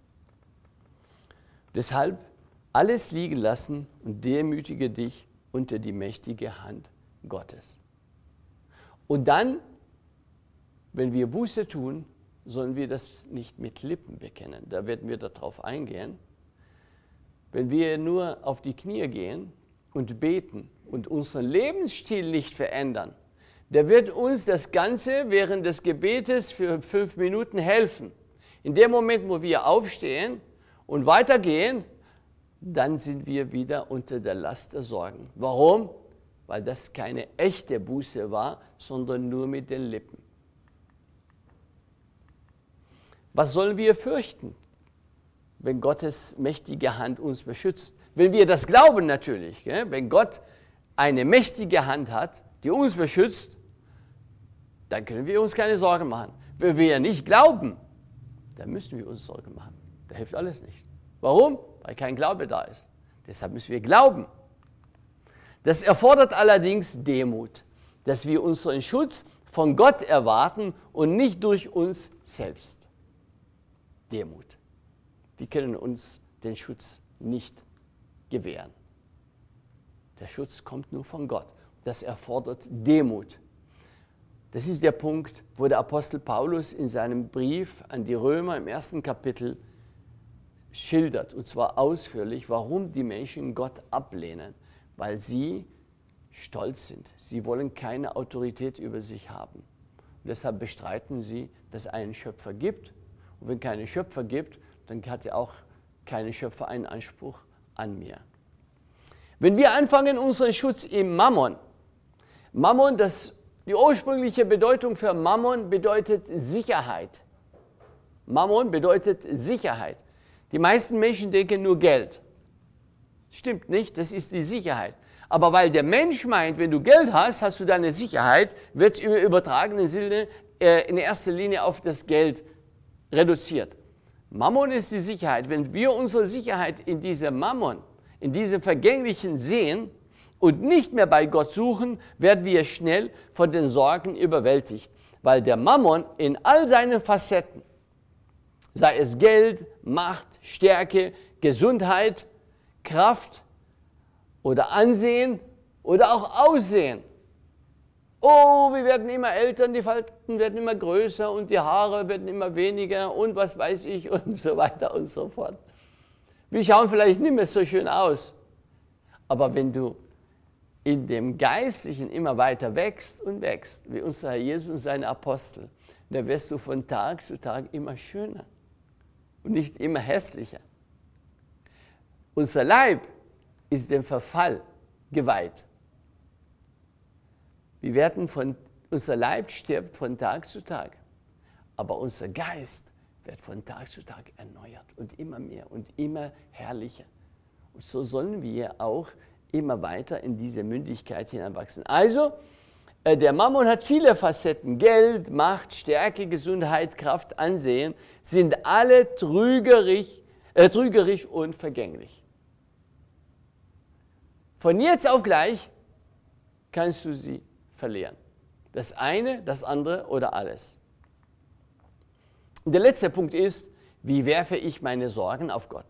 Deshalb alles liegen lassen und demütige dich unter die mächtige Hand Gottes. Und dann, wenn wir Buße tun, sollen wir das nicht mit Lippen bekennen. Da werden wir darauf eingehen. Wenn wir nur auf die Knie gehen und beten und unseren Lebensstil nicht verändern, der wird uns das Ganze während des Gebetes für fünf Minuten helfen. In dem Moment, wo wir aufstehen und weitergehen, dann sind wir wieder unter der Last der Sorgen. Warum? Weil das keine echte Buße war, sondern nur mit den Lippen. Was sollen wir fürchten, wenn Gottes mächtige Hand uns beschützt? Wenn wir das glauben natürlich, gell? Wenn Gott eine mächtige Hand hat, die uns beschützt, dann können wir uns keine Sorgen machen. Wenn wir nicht glauben, dann müssen wir uns Sorgen machen. Da hilft alles nicht. Warum? Weil kein Glaube da ist. Deshalb müssen wir glauben. Das erfordert allerdings Demut, dass wir unseren Schutz von Gott erwarten und nicht durch uns selbst. Demut. Wir können uns den Schutz nicht gewähren. Der Schutz kommt nur von Gott. Das erfordert Demut. Das ist der Punkt, wo der Apostel Paulus in seinem Brief an die Römer im ersten Kapitel schildert, und zwar ausführlich, warum die Menschen Gott ablehnen, weil sie stolz sind. Sie wollen keine Autorität über sich haben. Und deshalb bestreiten sie, dass es einen Schöpfer gibt. Und wenn es keinen Schöpfer gibt, dann hat ja auch kein Schöpfer einen Anspruch an mir. Wenn wir anfangen, unseren Schutz im Mammon, Mammon, das, die ursprüngliche Bedeutung für Mammon bedeutet Sicherheit. Mammon bedeutet Sicherheit. Die meisten Menschen denken nur Geld. Stimmt nicht, das ist die Sicherheit. Aber weil der Mensch meint, wenn du Geld hast, hast du deine Sicherheit, wird es im übertragenen Sinne äh, in erster Linie auf das Geld reduziert. Mammon ist die Sicherheit. Wenn wir unsere Sicherheit in diesem Mammon, in diesem Vergänglichen sehen und nicht mehr bei Gott suchen, werden wir schnell von den Sorgen überwältigt. Weil der Mammon in all seinen Facetten, sei es Geld, Macht, Stärke, Gesundheit, Kraft oder Ansehen oder auch Aussehen. Oh, wir werden immer älter, die Falten werden immer größer und die Haare werden immer weniger und was weiß ich und so weiter und so fort. Wir schauen vielleicht nicht mehr so schön aus, aber wenn du in dem Geistlichen immer weiter wächst und wächst, wie unser Herr Jesus und seine Apostel, dann wirst du von Tag zu Tag immer schöner und nicht immer hässlicher. Unser Leib ist dem Verfall geweiht. Wir werden von, unser Leib stirbt von Tag zu Tag, aber unser Geist wird von Tag zu Tag erneuert und immer mehr und immer herrlicher. Und so sollen wir auch immer weiter in diese Mündigkeit hineinwachsen. Also, äh, der Mammon hat viele Facetten. Geld, Macht, Stärke, Gesundheit, Kraft, Ansehen sind alle trügerisch, äh, trügerisch und vergänglich. Von jetzt auf gleich kannst du sie verlieren. Das eine, das andere oder alles. Und der letzte Punkt ist, wie werfe ich meine Sorgen auf Gott?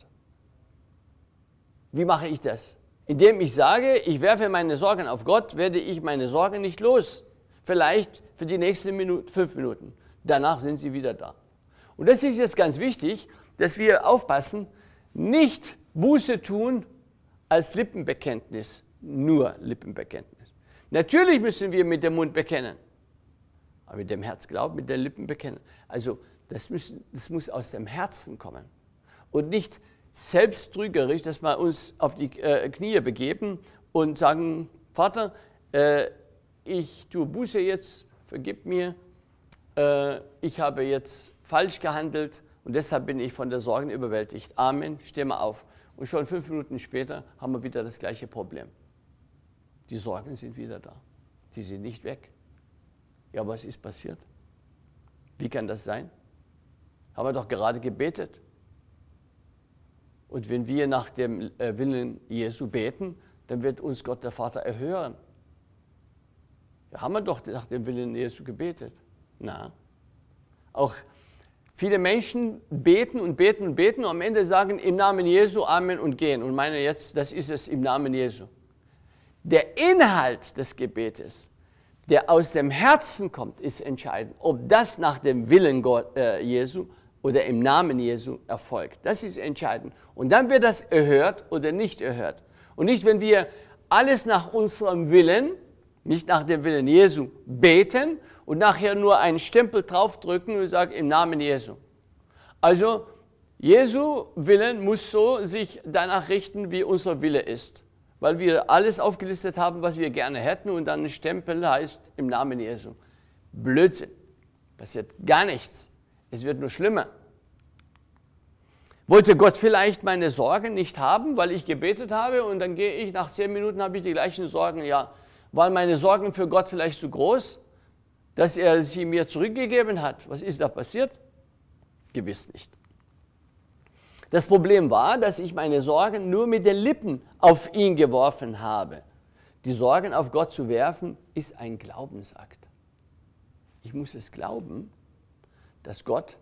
Wie mache ich das? Indem ich sage, ich werfe meine Sorgen auf Gott, werde ich meine Sorgen nicht los. Vielleicht für die nächsten Minuten, fünf Minuten. Danach sind sie wieder da. Und das ist jetzt ganz wichtig, dass wir aufpassen, nicht Buße tun als Lippenbekenntnis, nur Lippenbekenntnis. Natürlich müssen wir mit dem Mund bekennen, aber mit dem Herz glauben, mit den Lippen bekennen. Also das, müssen, das muss aus dem Herzen kommen und nicht selbsttrügerisch, dass wir uns auf die äh, Knie begeben und sagen, Vater, äh, ich tue Buße jetzt, vergib mir, äh, ich habe jetzt falsch gehandelt und deshalb bin ich von der Sorgen überwältigt. Amen, steh mal auf. Und schon fünf Minuten später haben wir wieder das gleiche Problem. Die Sorgen sind wieder da. Die sind nicht weg. Ja, was ist passiert? Wie kann das sein? Haben wir doch gerade gebetet. Und wenn wir nach dem Willen Jesu beten, dann wird uns Gott der Vater erhören. Ja, haben wir doch nach dem Willen Jesu gebetet. Na, auch viele Menschen beten und beten und beten und am Ende sagen im Namen Jesu Amen und gehen und meinen jetzt, das ist es im Namen Jesu. Der Inhalt des Gebetes, der aus dem Herzen kommt, ist entscheidend. Ob das nach dem Willen Gott, äh, Jesu oder im Namen Jesu erfolgt. Das ist entscheidend. Und dann wird das erhört oder nicht erhört. Und nicht, wenn wir alles nach unserem Willen, nicht nach dem Willen Jesu, beten und nachher nur einen Stempel draufdrücken und sagen im Namen Jesu. Also Jesu Willen muss so sich danach richten, wie unser Wille ist. Weil wir alles aufgelistet haben, was wir gerne hätten und dann ein Stempel heißt im Namen Jesu. Blödsinn. Passiert gar nichts. Es wird nur schlimmer. Wollte Gott vielleicht meine Sorgen nicht haben, weil ich gebetet habe und dann gehe ich, nach zehn Minuten habe ich die gleichen Sorgen. Ja, waren meine Sorgen für Gott vielleicht zu groß, dass er sie mir zurückgegeben hat? Was ist da passiert? Gewiss nicht. Das Problem war, dass ich meine Sorgen nur mit den Lippen auf ihn geworfen habe. Die Sorgen auf Gott zu werfen, ist ein Glaubensakt. Ich muss es glauben, dass Gott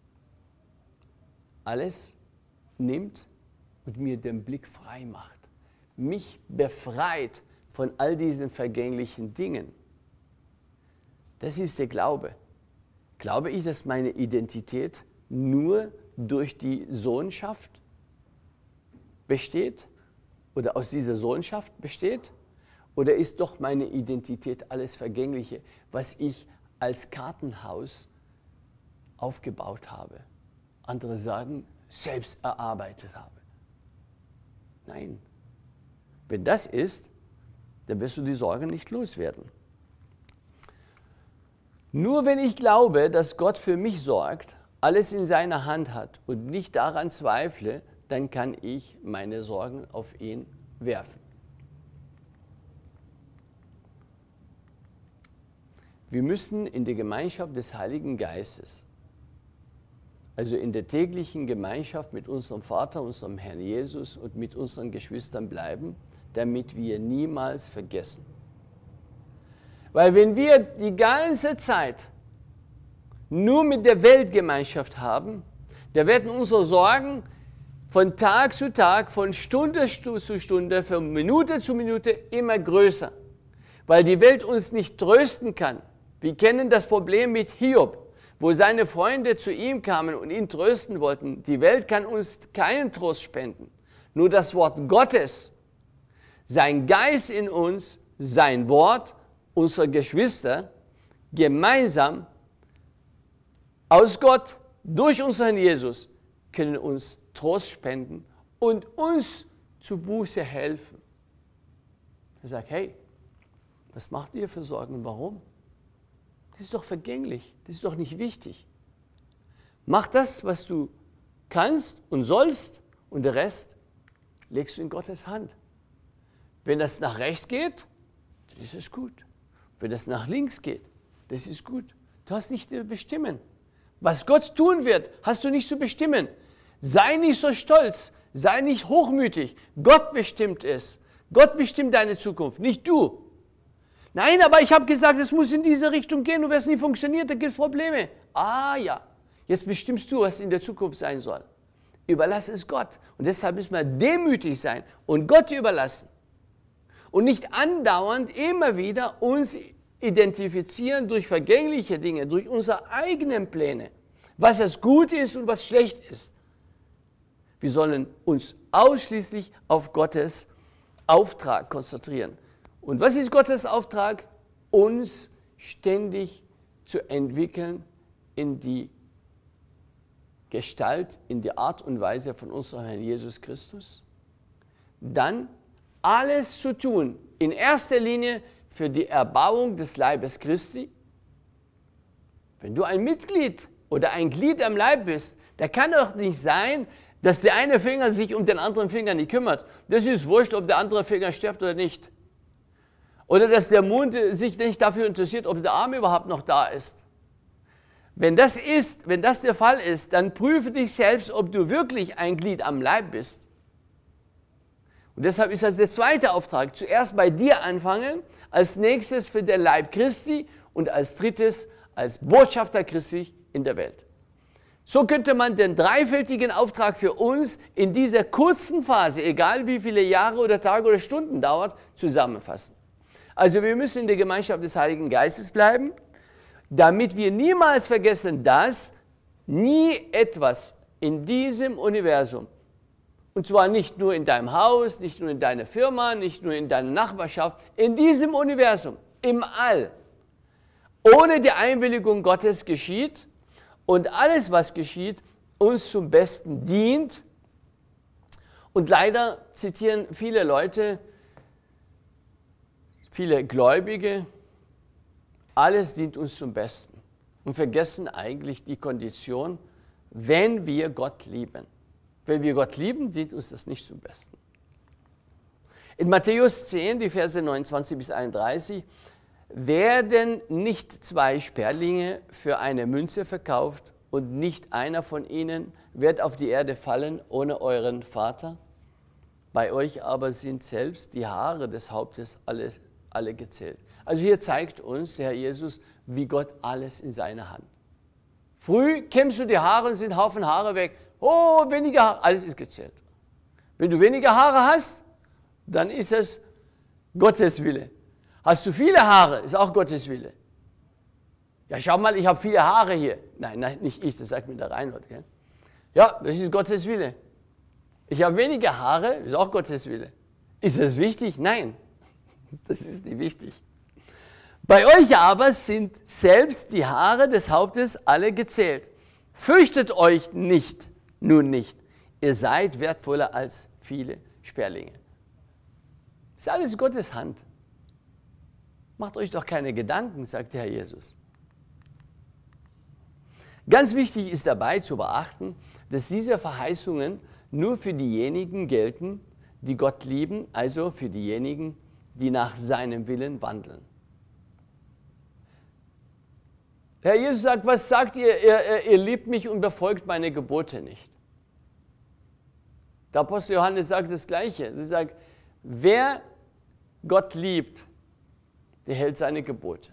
alles nimmt und mir den Blick frei macht. Mich befreit von all diesen vergänglichen Dingen. Das ist der Glaube. Glaube ich, dass meine Identität nur durch die Sohnschaft besteht oder aus dieser Sohnschaft besteht? Oder ist doch meine Identität alles Vergängliche, was ich als Kartenhaus aufgebaut habe? Andere sagen, selbst erarbeitet habe. Nein. Wenn das ist, dann wirst du die Sorgen nicht loswerden. Nur wenn ich glaube, dass Gott für mich sorgt, alles in seiner Hand hat und nicht daran zweifle, dann kann ich meine Sorgen auf ihn werfen. Wir müssen in der Gemeinschaft des Heiligen Geistes, also in der täglichen Gemeinschaft mit unserem Vater, unserem Herrn Jesus und mit unseren Geschwistern bleiben, damit wir niemals vergessen. Weil wenn wir die ganze Zeit nur mit der Weltgemeinschaft haben, da werden unsere Sorgen von Tag zu Tag, von Stunde zu Stunde, von Minute zu Minute immer größer. Weil die Welt uns nicht trösten kann. Wir kennen das Problem mit Hiob, wo seine Freunde zu ihm kamen und ihn trösten wollten. Die Welt kann uns keinen Trost spenden. Nur das Wort Gottes, sein Geist in uns, sein Wort, unsere Geschwister, gemeinsam aus Gott, durch unseren Jesus, können uns Trost spenden und uns zu Buße helfen. Er sagt, hey, was macht ihr für Sorgen und warum? Das ist doch vergänglich, das ist doch nicht wichtig. Mach das, was du kannst und sollst und der Rest legst du in Gottes Hand. Wenn das nach rechts geht, dann ist es gut. Wenn das nach links geht, das ist gut. Du hast nicht zu bestimmen. Was Gott tun wird, hast du nicht zu bestimmen. Sei nicht so stolz, sei nicht hochmütig. Gott bestimmt es. Gott bestimmt deine Zukunft, nicht du. Nein, aber ich habe gesagt, es muss in diese Richtung gehen und wenn es nicht funktioniert, dann gibt es Probleme. Ah ja, jetzt bestimmst du, was in der Zukunft sein soll. Überlass es Gott. Und deshalb müssen wir demütig sein und Gott überlassen. Und nicht andauernd immer wieder uns identifizieren durch vergängliche Dinge, durch unsere eigenen Pläne, was es gut ist und was schlecht ist. Wir sollen uns ausschließlich auf Gottes Auftrag konzentrieren. Und was ist Gottes Auftrag? Uns ständig zu entwickeln in die Gestalt, in die Art und Weise von unserem Herrn Jesus Christus. Dann alles zu tun, in erster Linie für die Erbauung des Leibes Christi. Wenn du ein Mitglied oder ein Glied am Leib bist, da kann doch nicht sein, dass der eine Finger sich um den anderen Finger nicht kümmert. Das ist wurscht, ob der andere Finger stirbt oder nicht. Oder dass der Mund sich nicht dafür interessiert, ob der Arm überhaupt noch da ist. Wenn das ist, wenn das der Fall ist, dann prüfe dich selbst, ob du wirklich ein Glied am Leib bist. Und deshalb ist das der zweite Auftrag. Zuerst bei dir anfangen, als nächstes für den Leib Christi und als drittes als Botschafter Christi in der Welt. So könnte man den dreifältigen Auftrag für uns in dieser kurzen Phase, egal wie viele Jahre oder Tage oder Stunden dauert, zusammenfassen. Also wir müssen in der Gemeinschaft des Heiligen Geistes bleiben, damit wir niemals vergessen, dass nie etwas in diesem Universum, und zwar nicht nur in deinem Haus, nicht nur in deiner Firma, nicht nur in deiner Nachbarschaft, in diesem Universum, im All, ohne die Einwilligung Gottes geschieht und alles, was geschieht, uns zum Besten dient. Und leider zitieren viele Leute, viele Gläubige, alles dient uns zum Besten und vergessen eigentlich die Kondition, wenn wir Gott lieben. Wenn wir Gott lieben, dient uns das nicht zum Besten. In Matthäus zehn, die Verse neunundzwanzig bis einunddreißig, werden nicht zwei Sperlinge für eine Münze verkauft und nicht einer von ihnen wird auf die Erde fallen ohne euren Vater? Bei euch aber sind selbst die Haare des Hauptes alle, alle gezählt. Also hier zeigt uns der Herr Jesus, wie Gott alles in seiner Hand. Früh kämmst du die Haare und sind Haufen Haare weg. Oh, weniger Haare, alles ist gezählt. Wenn du weniger Haare hast, dann ist es Gottes Wille. Hast du viele Haare, ist auch Gottes Wille. Ja, schau mal, ich habe viele Haare hier. Nein, nein, nicht ich, das sagt mir der Reinhold. Gell? Ja, das ist Gottes Wille. Ich habe weniger Haare, ist auch Gottes Wille. Ist das wichtig? Nein, das ist nicht wichtig. Bei euch aber sind selbst die Haare des Hauptes alle gezählt. Fürchtet euch nicht, nun nicht. Ihr seid wertvoller als viele Sperlinge. Das ist alles Gottes Hand. Macht euch doch keine Gedanken, sagt der Herr Jesus. Ganz wichtig ist dabei zu beachten, dass diese Verheißungen nur für diejenigen gelten, die Gott lieben, also für diejenigen, die nach seinem Willen wandeln. Herr Jesus sagt, was sagt ihr? Ihr, ihr liebt mich und befolgt meine Gebote nicht. Der Apostel Johannes sagt das Gleiche. Er sagt, wer Gott liebt, der hält seine Gebote.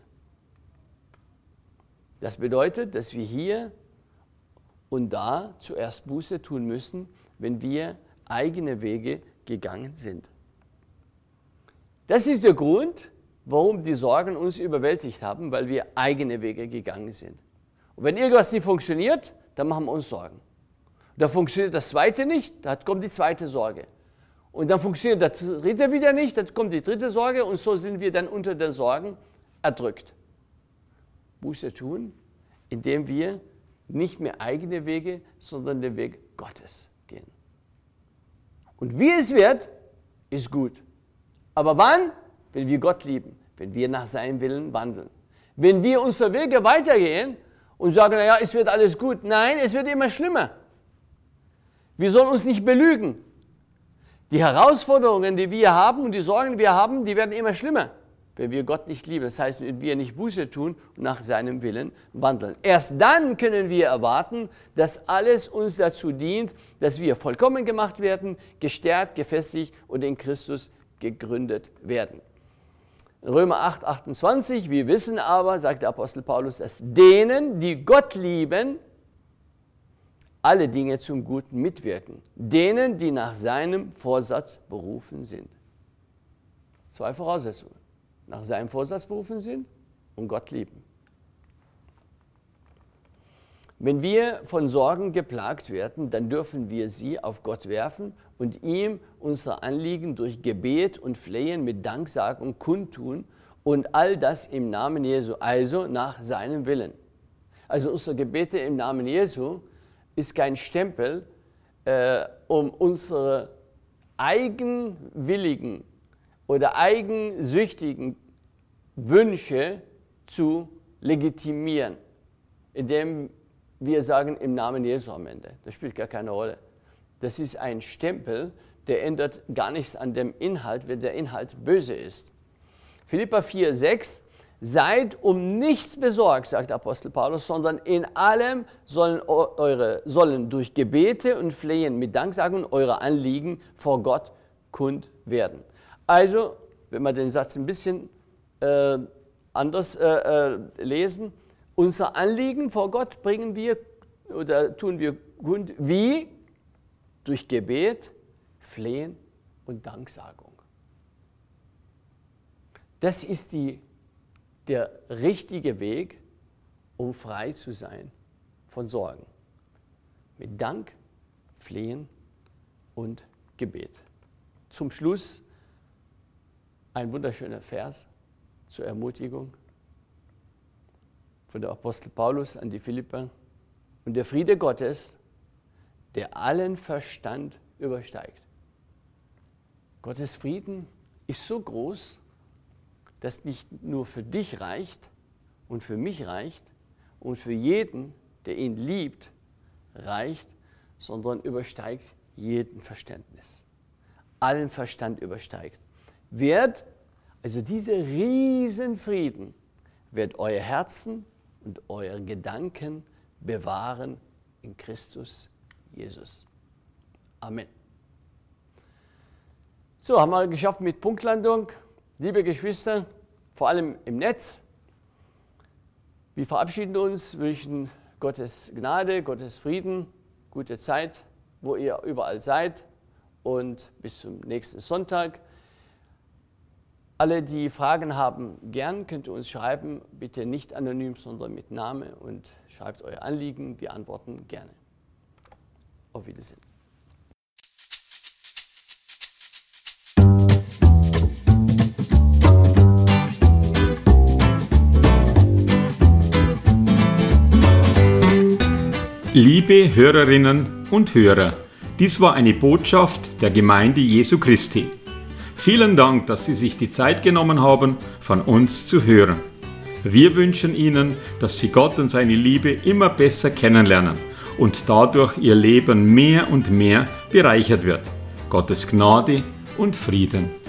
Das bedeutet, dass wir hier und da zuerst Buße tun müssen, wenn wir eigene Wege gegangen sind. Das ist der Grund, warum die Sorgen uns überwältigt haben, weil wir eigene Wege gegangen sind. Und wenn irgendwas nicht funktioniert, dann machen wir uns Sorgen. Da funktioniert das zweite nicht, dann kommt die zweite Sorge. Und dann funktioniert das dritte wieder nicht, dann kommt die dritte Sorge und so sind wir dann unter den Sorgen erdrückt. Buße tun, indem wir nicht mehr eigene Wege, sondern den Weg Gottes gehen. Und wie es wird, ist gut. Aber wann? Wenn wir Gott lieben, wenn wir nach seinem Willen wandeln. Wenn wir unsere Wege weitergehen und sagen, naja, es wird alles gut. Nein, es wird immer schlimmer. Wir sollen uns nicht belügen. Die Herausforderungen, die wir haben und die Sorgen, die wir haben, die werden immer schlimmer, wenn wir Gott nicht lieben. Das heißt, wenn wir nicht Buße tun und nach seinem Willen wandeln. Erst dann können wir erwarten, dass alles uns dazu dient, dass wir vollkommen gemacht werden, gestärkt, gefestigt und in Christus gegründet werden. In Römer acht, achtundzwanzig, wir wissen aber, sagt der Apostel Paulus, dass denen, die Gott lieben, alle Dinge zum Guten mitwirken. Denen, die nach seinem Vorsatz berufen sind. Zwei Voraussetzungen. Nach seinem Vorsatz berufen sind und Gott lieben. Wenn wir von Sorgen geplagt werden, dann dürfen wir sie auf Gott werfen und ihm unser Anliegen durch Gebet und Flehen mit Danksagung kundtun und all das im Namen Jesu, also nach seinem Willen. Also unsere Gebete im Namen Jesu ist kein Stempel, äh, um unsere eigenwilligen oder eigensüchtigen Wünsche zu legitimieren, indem wir sagen im Namen Jesu am Ende. Das spielt gar keine Rolle. Das ist ein Stempel, der ändert gar nichts an dem Inhalt, wenn der Inhalt böse ist. Philipper vier, sechs, seid um nichts besorgt, sagt Apostel Paulus, sondern in allem sollen, eure, sollen durch Gebete und Flehen mit Danksagung eure Anliegen vor Gott kund werden. Also, wenn wir den Satz ein bisschen äh, anders äh, äh, lesen, unser Anliegen vor Gott bringen wir oder tun wir kund, wie? Durch Gebet, Flehen und Danksagung. Das ist die der richtige Weg, um frei zu sein von Sorgen. Mit Dank, Flehen und Gebet. Zum Schluss ein wunderschöner Vers zur Ermutigung von der Apostel Paulus an die Philipper. Und der Friede Gottes, der allen Verstand übersteigt. Gottes Frieden ist so groß, das nicht nur für dich reicht und für mich reicht und für jeden, der ihn liebt, reicht, sondern übersteigt jeden Verständnis. Allen Verstand übersteigt. Wird, also dieser Riesenfrieden, wird euer Herzen und eure Gedanken bewahren in Christus Jesus. Amen. So, haben wir geschafft mit Punktlandung. Liebe Geschwister, vor allem im Netz, wir verabschieden uns, wünschen Gottes Gnade, Gottes Frieden, gute Zeit, wo ihr überall seid und bis zum nächsten Sonntag. alle, die Fragen haben, gern könnt ihr uns schreiben, bitte nicht anonym, sondern mit Name und schreibt euer Anliegen, wir antworten gerne. Auf Wiedersehen. Liebe Hörerinnen und Hörer, dies war eine Botschaft der Gemeinde Jesu Christi. Vielen Dank, dass Sie sich die Zeit genommen haben, von uns zu hören. Wir wünschen Ihnen, dass Sie Gott und seine Liebe immer besser kennenlernen und dadurch Ihr Leben mehr und mehr bereichert wird. Gottes Gnade und Frieden.